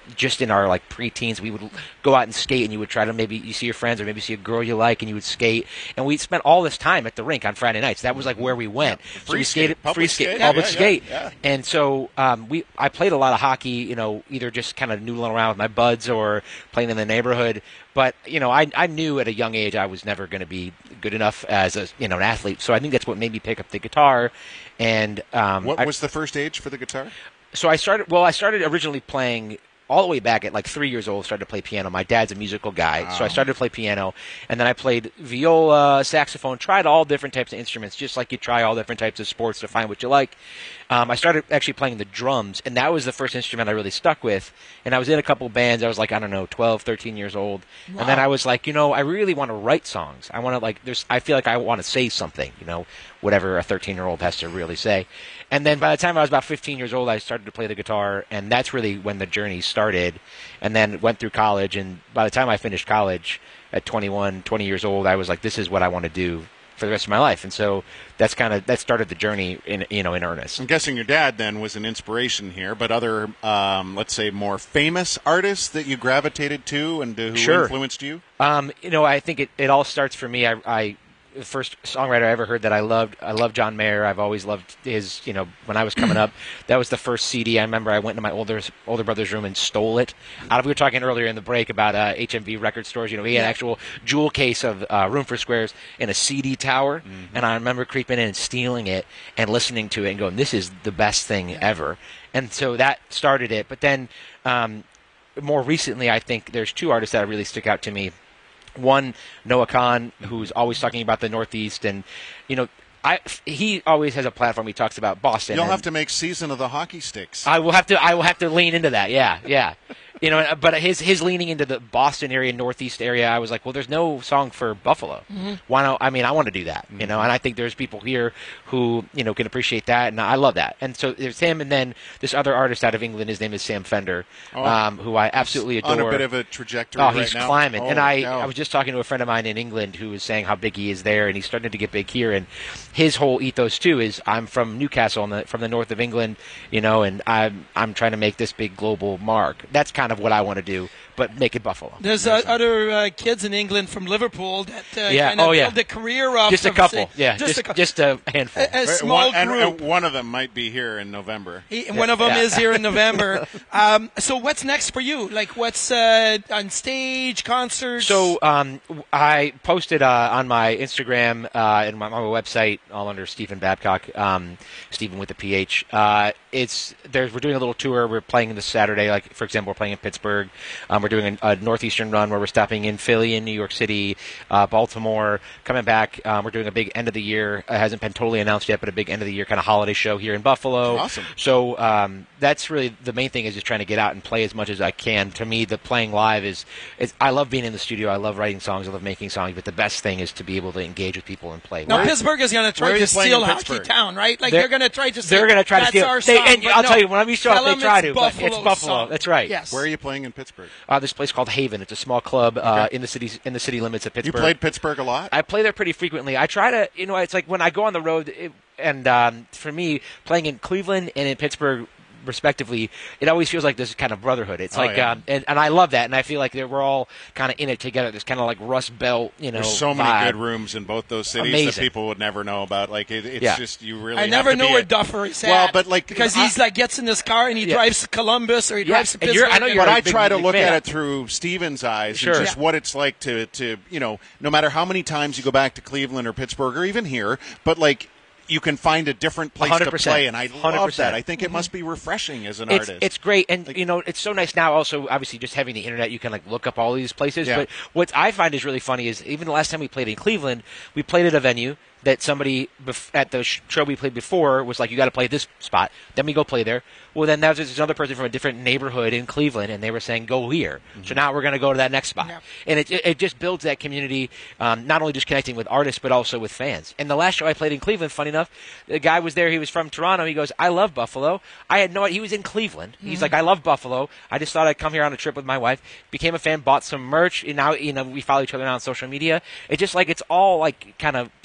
just in our like preteens, we would go out and skate, and you would try to maybe you see your friends or maybe see a girl you like, and you would skate. And we spent all this time at the rink on Friday nights. That was like where we went. Yeah. So Free we skate, skated, public free skate, skate. public Yeah, yeah, skate. yeah. And so um, we, I played a lot of hockey. You know, either just kind of noodling around with my buds or playing in the neighborhood. But you know, I I knew at a young age I was never going to be good enough as a you know an athlete. So I think that's what made me pick up the guitar. And um, what I, was the first age for the guitar? So I started. Well, I started originally playing. All the way back at like three years old, started to play piano. My dad's a musical guy, Wow. so I started to play piano, and then I played viola, saxophone, tried all different types of instruments, just like you try all different types of sports to find what you like. Um, I started actually playing the drums, and that was the first instrument I really stuck with. And I was in a couple bands. I was like, I don't know, twelve, thirteen years old. Wow. And then I was like, you know, I really want to write songs. I want to like, there's, I feel like I want to say something, you know, whatever a thirteen-year-old has to really say. And then by the time I was about fifteen years old, I started to play the guitar, and that's really when the journey started. And then went through college, and by the time I finished college at twenty-one, twenty years old, I was like, this is what I want to do for the rest of my life. And so that's kind of that started the journey in you know in earnest. I'm guessing your dad then was an inspiration here, but other um, let's say more famous artists that you gravitated to and uh, who Sure. influenced you? Um, you know, I think it, it all starts for me. I, I the first songwriter I ever heard that I loved. I love John Mayer. I've always loved his. You know, when I was coming up, that was the first C D. I remember I went into my older older brother's room and stole it. Out of we were talking earlier in the break about uh, H M V record stores. You know, he had an actual jewel case of uh, Room for Squares in a C D tower, Mm-hmm. and I remember creeping in and stealing it and listening to it and going, "This is the best thing ever." And so that started it. But then, um, more recently, I think there's two artists that really stick out to me. One, Noah Kahn, who's always talking about the Northeast, and you know, I he always has a platform. He talks about Boston. You'll and have to make Season of the Hockey Sticks. I will have to. I will have to lean into that. Yeah, yeah. You know, but his his leaning into the Boston area, Northeast area, I was like, well, there's no song for Buffalo. Mhm. Why not? I mean, I want to do that. You know, and I think there's people here who you know can appreciate that, and I love that. And so there's him, and then this other artist out of England. His name is Sam Fender, Oh. um, who I absolutely He's on adore. a bit of a trajectory Oh, right he's now. climbing. Oh, and I, yeah. I was just talking to a friend of mine in England who was saying how big he is there, and he's starting to get big here. And his whole ethos too is I'm from Newcastle, on the, from the north of England, you know, and I'm I'm trying to make this big global mark. That's kind of what I want to do, but make it Buffalo. There's uh, other uh, kids in England from Liverpool that uh, Yeah, kind of oh, yeah. build the career off. Just a of, couple, say- yeah, just, just a, cou- just a handful. a, a Right, small one, and, group. and one of them might be here in November. He, one of them Yeah. is here in November. um, so what's next for you? Like what's uh, on stage, concerts? So um, w- I posted uh, on my Instagram uh, and my, my website, all under Stephen Babcock, um, Stephen with the P H. Uh, it's there's we're doing a little tour. We're playing this Saturday. Like for example, we're playing in Pittsburgh. Um, we're doing a, a northeastern run where we're stopping in Philly, in New York City, uh, Baltimore. Coming back, um, we're doing a big end of the year. It hasn't been totally announced yet, but a big end of the year kind of holiday show here in Buffalo. Awesome. So um, that's really the main thing is just trying to get out and play as much as I can. To me, the playing live is, is I love being in the studio. I love writing songs. I love making songs. But the best thing is to be able to engage with people and play. now live. Pittsburgh is going to Where try are you to playing steal in Hockey Pittsburgh? Town, right? Like They're- they're, going to try to. Say, They're going to try to that's steal. Our They, song, and but I'll no. tell you, when we show up, Tell they them try it's to. But it's Buffalo's Buffalo. song. That's right. Yes. Where are you playing in Pittsburgh? Uh, this place called Haven. It's a small club uh, in the city in the city limits of You Pittsburgh. played Pittsburgh a lot? I play there pretty frequently. I try to, you know, it's like when I go on the road, it, and um, for me, playing in Cleveland and in Pittsburgh, respectively, it always feels like this kind of brotherhood. It's Oh, like, yeah. um, and, and I love that, and I feel like that we're all kind of in it together. This kind of like Rust Belt, you know. There's so many vibe. good rooms in both those cities Amazing. that people would never know about. Like it, it's Yeah. just you really. I have never to know be where a- Duffer is Well, at. but like because I- he's like gets in his car and he Yeah. drives to Columbus or he Yeah, drives to and Pittsburgh. you're- I know and- you're But a I big try to big look fan. at it through Steven's eyes Sure. and just what it's like to, to, you know, no matter how many times you go back to Cleveland or Pittsburgh or even here, but like you can find a different place one hundred to percent. play, and I one hundred love percent. that. I think it must be refreshing as an It's, artist. it's great, and you know, it's so nice now. Also, obviously, just having the internet, you can like look up all these places. Yeah. But what I find is really funny is even the last time we played in Cleveland, we played at a venue that somebody bef- at the sh- show we played before was like, "You got to play this spot." Then we go play there. Well, then that was just another person from a different neighborhood in Cleveland, and they were saying, "Go here." Mm-hmm. So now we're going to go to that next spot, Yeah. and it, it it just builds that community, um, not only just connecting with artists but also with fans. And the last show I played in Cleveland, funny enough, the guy was there. He was from Toronto. He goes, "I love Buffalo." I had no idea. He was in Cleveland. He's like, "I love Buffalo. I just thought I'd come here on a trip with my wife." Became a fan, bought some merch, and now you know we follow each other now on social media. It's just like it's all like kind of spun together.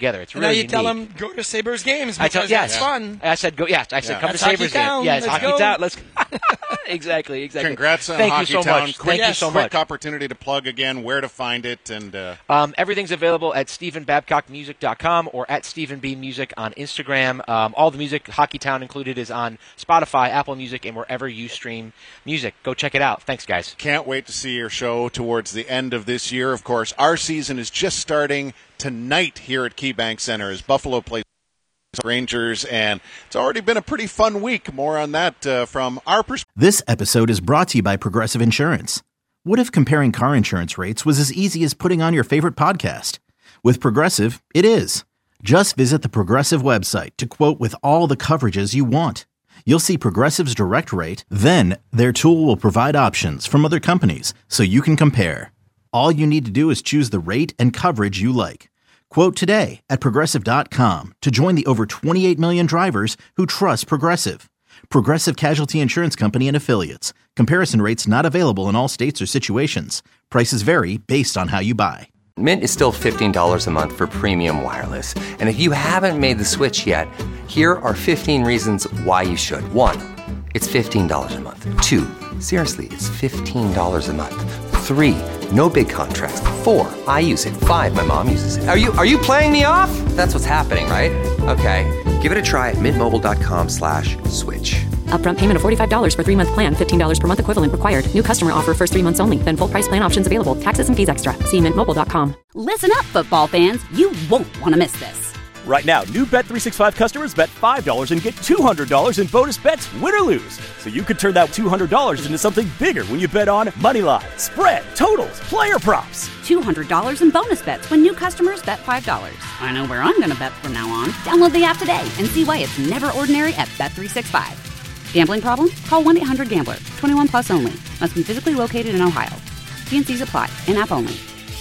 together. It's And really now you neat. tell them go to Sabres games I because told, yes. that's fun. I said go. Yes, I said Yeah. come That's to Sabres Hockey game. Town. Yes, Let's Hockey go. Town. Let's exactly, exactly. Congrats on Thank Hockey you so Town. much. Quick, Thank you Yes. so quick much. opportunity to plug again where to find it and. Uh, Um, everything's available at stephen babcock music dot com or at Stephen B Music on Instagram. Um, all the music, Hockey Town included, is on Spotify, Apple Music, and wherever you stream music. Go check it out. Thanks, guys. Can't wait to see your show towards the end of this year. Of course, our season is just starting tonight here at KeyBank Center as Buffalo plays Rangers, and it's already been a pretty fun week. More on that uh, from our perspective. This episode is brought to you by Progressive Insurance. What if comparing car insurance rates was as easy as putting on your favorite podcast? With Progressive, it is. Just visit the Progressive website to quote with all the coverages you want. You'll see Progressive's direct rate, then their tool will provide options from other companies so you can compare. All you need to do is choose the rate and coverage you like. Quote today at Progressive dot com to join the over twenty-eight million drivers who trust Progressive. Progressive Casualty Insurance Company and Affiliates. Comparison rates not available in all states or situations. Prices vary based on how you buy. Mint is still fifteen dollars a month for premium wireless. And if you haven't made the switch yet, here are fifteen reasons why you should. One, it's fifteen dollars a month. Two, seriously, it's fifteen dollars a month. Three, no big contracts. Four, I use it. Five, my mom uses it. Are you are you playing me off? That's what's happening, right? Okay, give it a try at mintmobile.com slash switch. Upfront payment of forty-five dollars for three-month plan, fifteen dollars per month equivalent required. New customer offer first three months only. Then full price plan options available. Taxes and fees extra. See mint mobile dot com. Listen up, football fans. You won't want to miss this. Right now, new Bet three sixty-five customers bet five dollars and get two hundred dollars in bonus bets, win or lose. So you could turn that two hundred dollars into something bigger when you bet on money line, spread, totals, player props. two hundred dollars in bonus bets when new customers bet five dollars. I know where I'm going to bet from now on. Download the app today and see why it's never ordinary at Bet three sixty-five. Gambling problem? Call one eight hundred gambler. twenty-one plus only. Must be physically located in Ohio. T and C's apply. In-app only.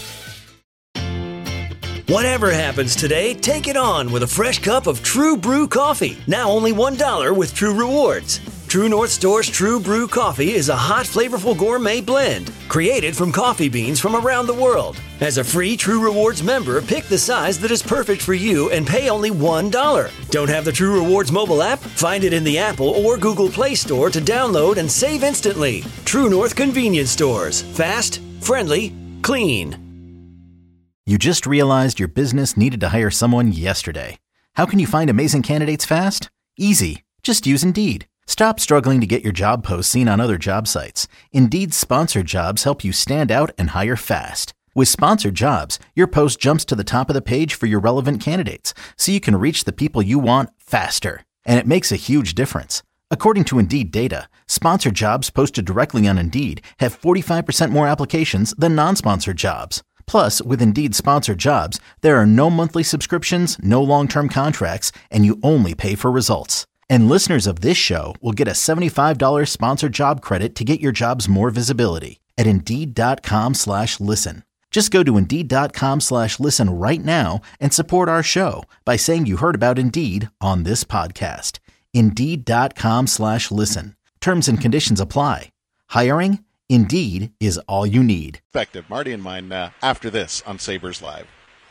Whatever happens today, take it on with a fresh cup of True Brew coffee. Now only one dollar with True Rewards. True North Store's True Brew coffee is a hot, flavorful gourmet blend created from coffee beans from around the world. As a free True Rewards member, pick the size that is perfect for you and pay only one dollar. Don't have the True Rewards mobile app? Find it in the Apple or Google Play Store to download and save instantly. True North Convenience Stores. Fast, friendly, clean. You just realized your business needed to hire someone yesterday. How can you find amazing candidates fast? Easy. Just use Indeed. Stop struggling to get your job posts seen on other job sites. Indeed's sponsored jobs help you stand out and hire fast. With sponsored jobs, your post jumps to the top of the page for your relevant candidates, so you can reach the people you want faster. And it makes a huge difference. According to Indeed data, sponsored jobs posted directly on Indeed have forty-five percent more applications than non-sponsored jobs. Plus, with Indeed sponsored jobs, there are no monthly subscriptions, no long-term contracts, and you only pay for results. And listeners of this show will get a seventy-five dollars sponsored job credit to get your jobs more visibility at Indeed.com slash listen. Just go to Indeed.com slash listen right now and support our show by saying you heard about Indeed on this podcast. Indeed.com slash listen. Terms and conditions apply. Hiring? Indeed is all you need. Effective. Marty and mine uh, after this on Sabres Live.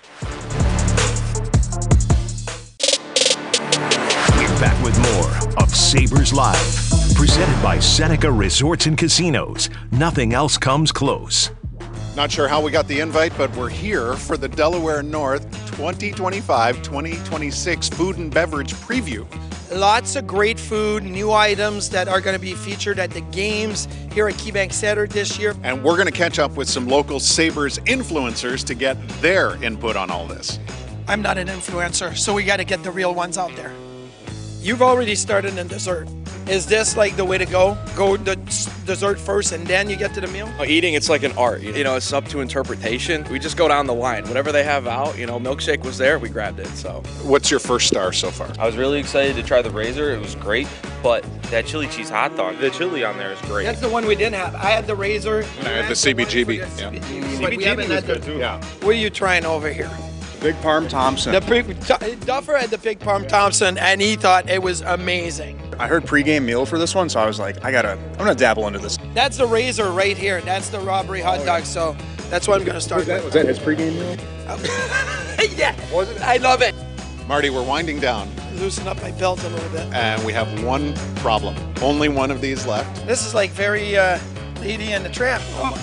We're back with more of Sabres Live, presented by Seneca Resorts and Casinos. Nothing else comes close. Not sure how we got the invite, but we're here for the Delaware North twenty twenty-five twenty twenty-six Food and Beverage Preview. Lots of great food, new items that are going to be featured at the games here at KeyBank Center this year. And we're going to catch up with some local Sabres influencers to get their input on all this. I'm not an influencer, so we got to get the real ones out there. You've already started in dessert. Is this like the way to go? Go the dessert first and then you get to the meal? Oh, eating, it's like an art. You know, it's up to interpretation. We just go down the line. Whatever they have out, you know, milkshake was there, we grabbed it. So, what's your first star so far? I was really excited to try the Razor. It was great, but that chili cheese hot dog, the chili on there is great. That's the one we didn't have. I had the Razor. And I had the C B G B. Yeah. C B G B, C B G B was good too. Yeah. What are you trying over here? Big Parm Thompson. The big, Duffer had the Big Parm Thompson, and he thought it was amazing. I heard pregame meal for this one, so I was like, I gotta, I'm gonna dabble into this. That's the Razor right here. That's the robbery hot dog. So that's what I'm gonna start was that, with. Was that his pregame meal? Yeah, I love it. Marty, we're winding down, Loosen up my belt a little bit. and we have one problem. Only one of these left. This is like very uh, Lady and the Tramp. Oh.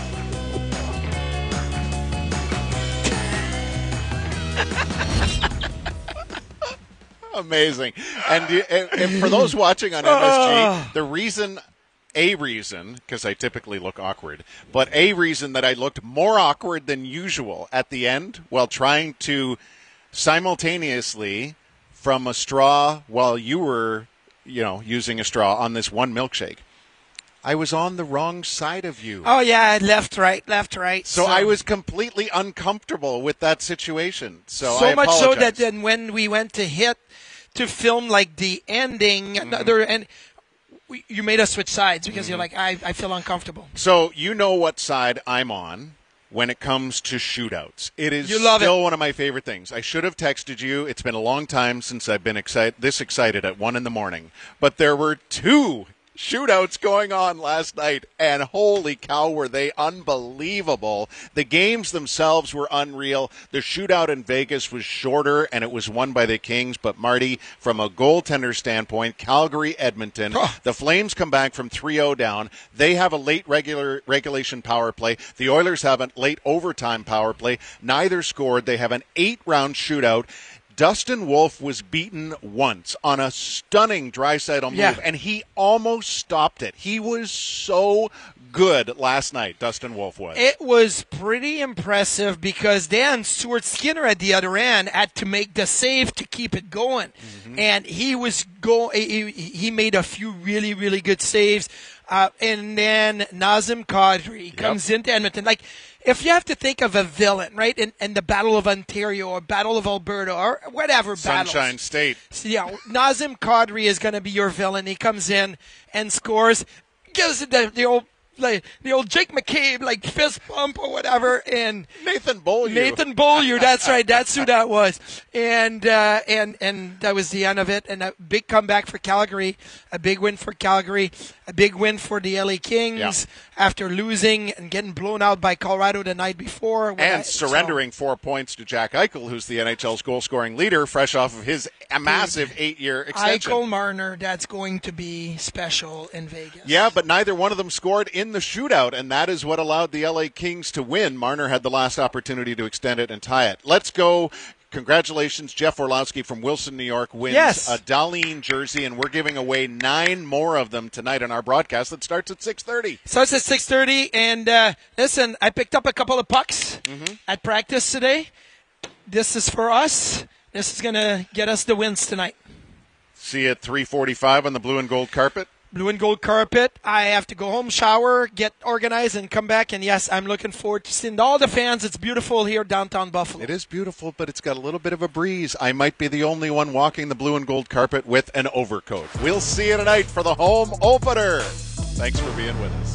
Amazing. And, you- and, and for those watching on M S G, the reason, a reason, because I typically look awkward, but a reason that I looked more awkward than usual at the end while trying to simultaneously from a straw while you were, you know, using a straw on this one milkshake. I was on the wrong side of you. Oh, yeah, left, right, left, right. So, so I was completely uncomfortable with that situation. So, so I much so apologize. that then when we went to hit to film like the ending, Mm-hmm. another and we, you made us switch sides because Mm-hmm. you're like, I, I feel uncomfortable. So you know what side I'm on when it comes to shootouts. It is You love still it. one of my favorite things. I should have texted you. It's been a long time since I've been excited, this excited at one in the morning. But there were two shootouts going on last night, and holy cow, were they unbelievable. The games themselves were unreal. The shootout in Vegas was shorter, and it was won by the Kings. But, Marty, from a goaltender standpoint, Calgary-Edmonton, the Flames come back from three oh down. They have a late regular regulation power play. The Oilers have a late overtime power play. Neither scored. They have an eight-round shootout. Dustin Wolf was beaten once on a stunning Draisaitl move, Yeah. and he almost stopped it. He was so good last night, Dustin Wolf was. It was pretty impressive because then Stuart Skinner at the other end had to make the save to keep it going. Mm-hmm. And he was go he, he made a few really, really good saves. Uh, and then Nazem Kadri comes into Edmonton. Like, if you have to think of a villain, right, in, in the Battle of Ontario or Battle of Alberta or whatever battles. Sunshine State. So, yeah, Nazem Kadri is going to be your villain. He comes in and scores, gives it the, the old like the old Jake McCabe like fist bump or whatever, and Nathan Beaulieu. Nathan Beaulieu, that's right, that's who that was, and uh, and and that was the end of it. And a big comeback for Calgary, a big win for Calgary, a big win for the L A Kings Yeah. after losing and getting blown out by Colorado the night before, And I- surrendering four points to Jack Eichel, who's the N H L's goal-scoring leader, fresh off of his a massive eight-year extension. Eichel Marner, that's going to be special in Vegas. Yeah, but neither one of them scored in the shootout, and that is what allowed the L A Kings to win. Marner had the last opportunity to extend it and tie it. Let's go. Congratulations, Jeff Orlowski from Wilson, New York, wins Yes. a Darlene jersey, and we're giving away nine more of them tonight on our broadcast that starts at six thirty. Starts at six thirty, and uh, listen, I picked up a couple of pucks Mm-hmm. at practice today. This is for us. This is going to get us the wins tonight. See you at three forty-five on the blue and gold carpet. Blue and gold carpet. I have to go home, shower, get organized, and come back. And yes, I'm looking forward to seeing all the fans. It's beautiful here downtown Buffalo. It is beautiful, but it's got a little bit of a breeze. I might be the only one walking the blue and gold carpet with an overcoat. We'll see you tonight for the home opener. Thanks for being with us.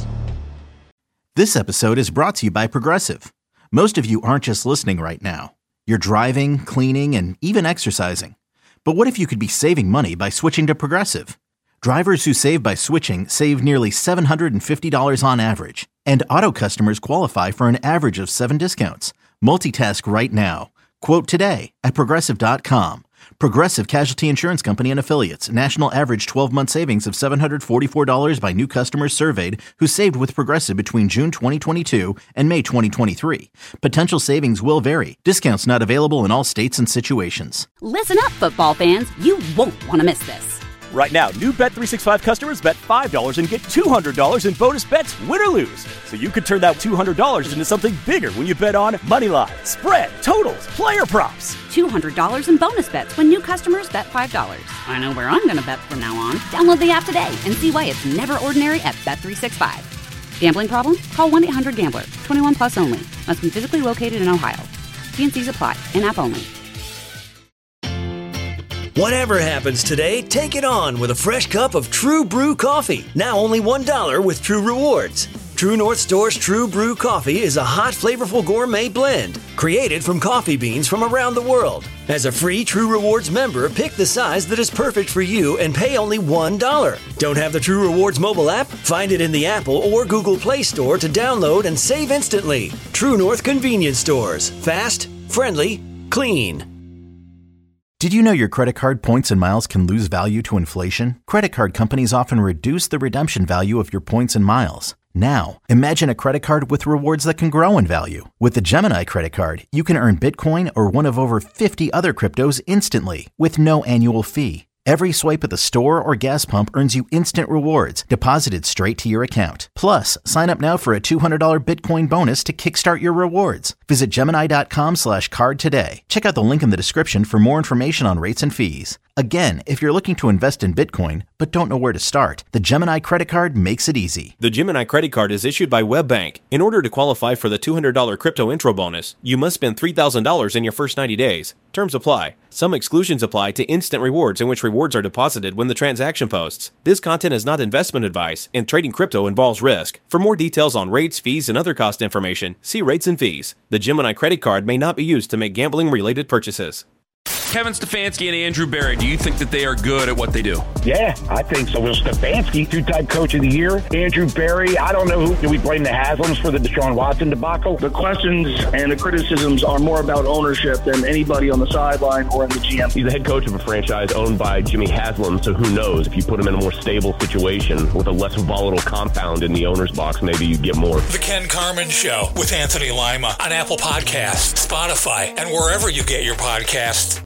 This episode is brought to you by Progressive. Most of you aren't just listening right now. You're driving, cleaning, and even exercising. But what if you could be saving money by switching to Progressive? Drivers who save by switching save nearly seven hundred fifty dollars on average. And auto customers qualify for an average of seven discounts. Multitask right now. Quote today at Progressive dot com. Progressive Casualty Insurance Company and Affiliates. National average twelve-month savings of seven hundred forty-four dollars by new customers surveyed who saved with Progressive between June twenty twenty-two and May twenty twenty-three. Potential savings will vary. Discounts not available in all states and situations. Listen up, football fans. You won't want to miss this. Right now, new Bet three sixty-five customers bet five dollars and get two hundred dollars in bonus bets, win or lose. So you could turn that two hundred dollars into something bigger when you bet on money line, spread, totals, player props. two hundred dollars in bonus bets when new customers bet five dollars. I know where I'm going to bet from now on. Download the app today and see why it's never ordinary at Bet three sixty-five. Gambling problem? Call one eight hundred gambler. twenty-one plus only. Must be physically located in Ohio. T and C's apply. In-app only. Whatever happens today, take it on with a fresh cup of True Brew coffee. Now only one dollar with True Rewards. True North Store's True Brew coffee is a hot, flavorful gourmet blend created from coffee beans from around the world. As a free True Rewards member, pick the size that is perfect for you and pay only one dollar. Don't have the True Rewards mobile app? Find it in the Apple or Google Play Store to download and save instantly. True North Convenience Stores. Fast, friendly, clean. Did you know your credit card points and miles can lose value to inflation? Credit card companies often reduce the redemption value of your points and miles. Now, imagine a credit card with rewards that can grow in value. With the Gemini credit card, you can earn Bitcoin or one of over fifty other cryptos instantly with no annual fee. Every swipe at the store or gas pump earns you instant rewards deposited straight to your account. Plus, sign up now for a two hundred dollars Bitcoin bonus to kickstart your rewards. Visit Gemini.com slash card today. Check out the link in the description for more information on rates and fees. Again, if you're looking to invest in Bitcoin but don't know where to start, the Gemini credit card makes it easy. The Gemini credit card is issued by WebBank. In order to qualify for the two hundred dollars crypto intro bonus, you must spend three thousand dollars in your first ninety days. Terms apply. Some exclusions apply to instant rewards, in which rewards are deposited when the transaction posts. This content is not investment advice, and trading crypto involves risk. For more details on rates, fees, and other cost information, see rates and fees. The Gemini credit card may not be used to make gambling-related purchases. Kevin Stefanski and Andrew Berry, do you think that they are good at what they do? Yeah, I think so. Well, Stefanski, two-time coach of the year. Andrew Berry, I don't know who. Do we blame the Haslams for the Deshaun Watson debacle? The questions and the criticisms are more about ownership than anybody on the sideline or in the G M. He's the head coach of a franchise owned by Jimmy Haslam, so who knows? If you put him in a more stable situation with a less volatile compound in the owner's box, maybe you'd get more. The Ken Carman Show with Anthony Lima on Apple Podcasts, Spotify, and wherever you get your podcasts.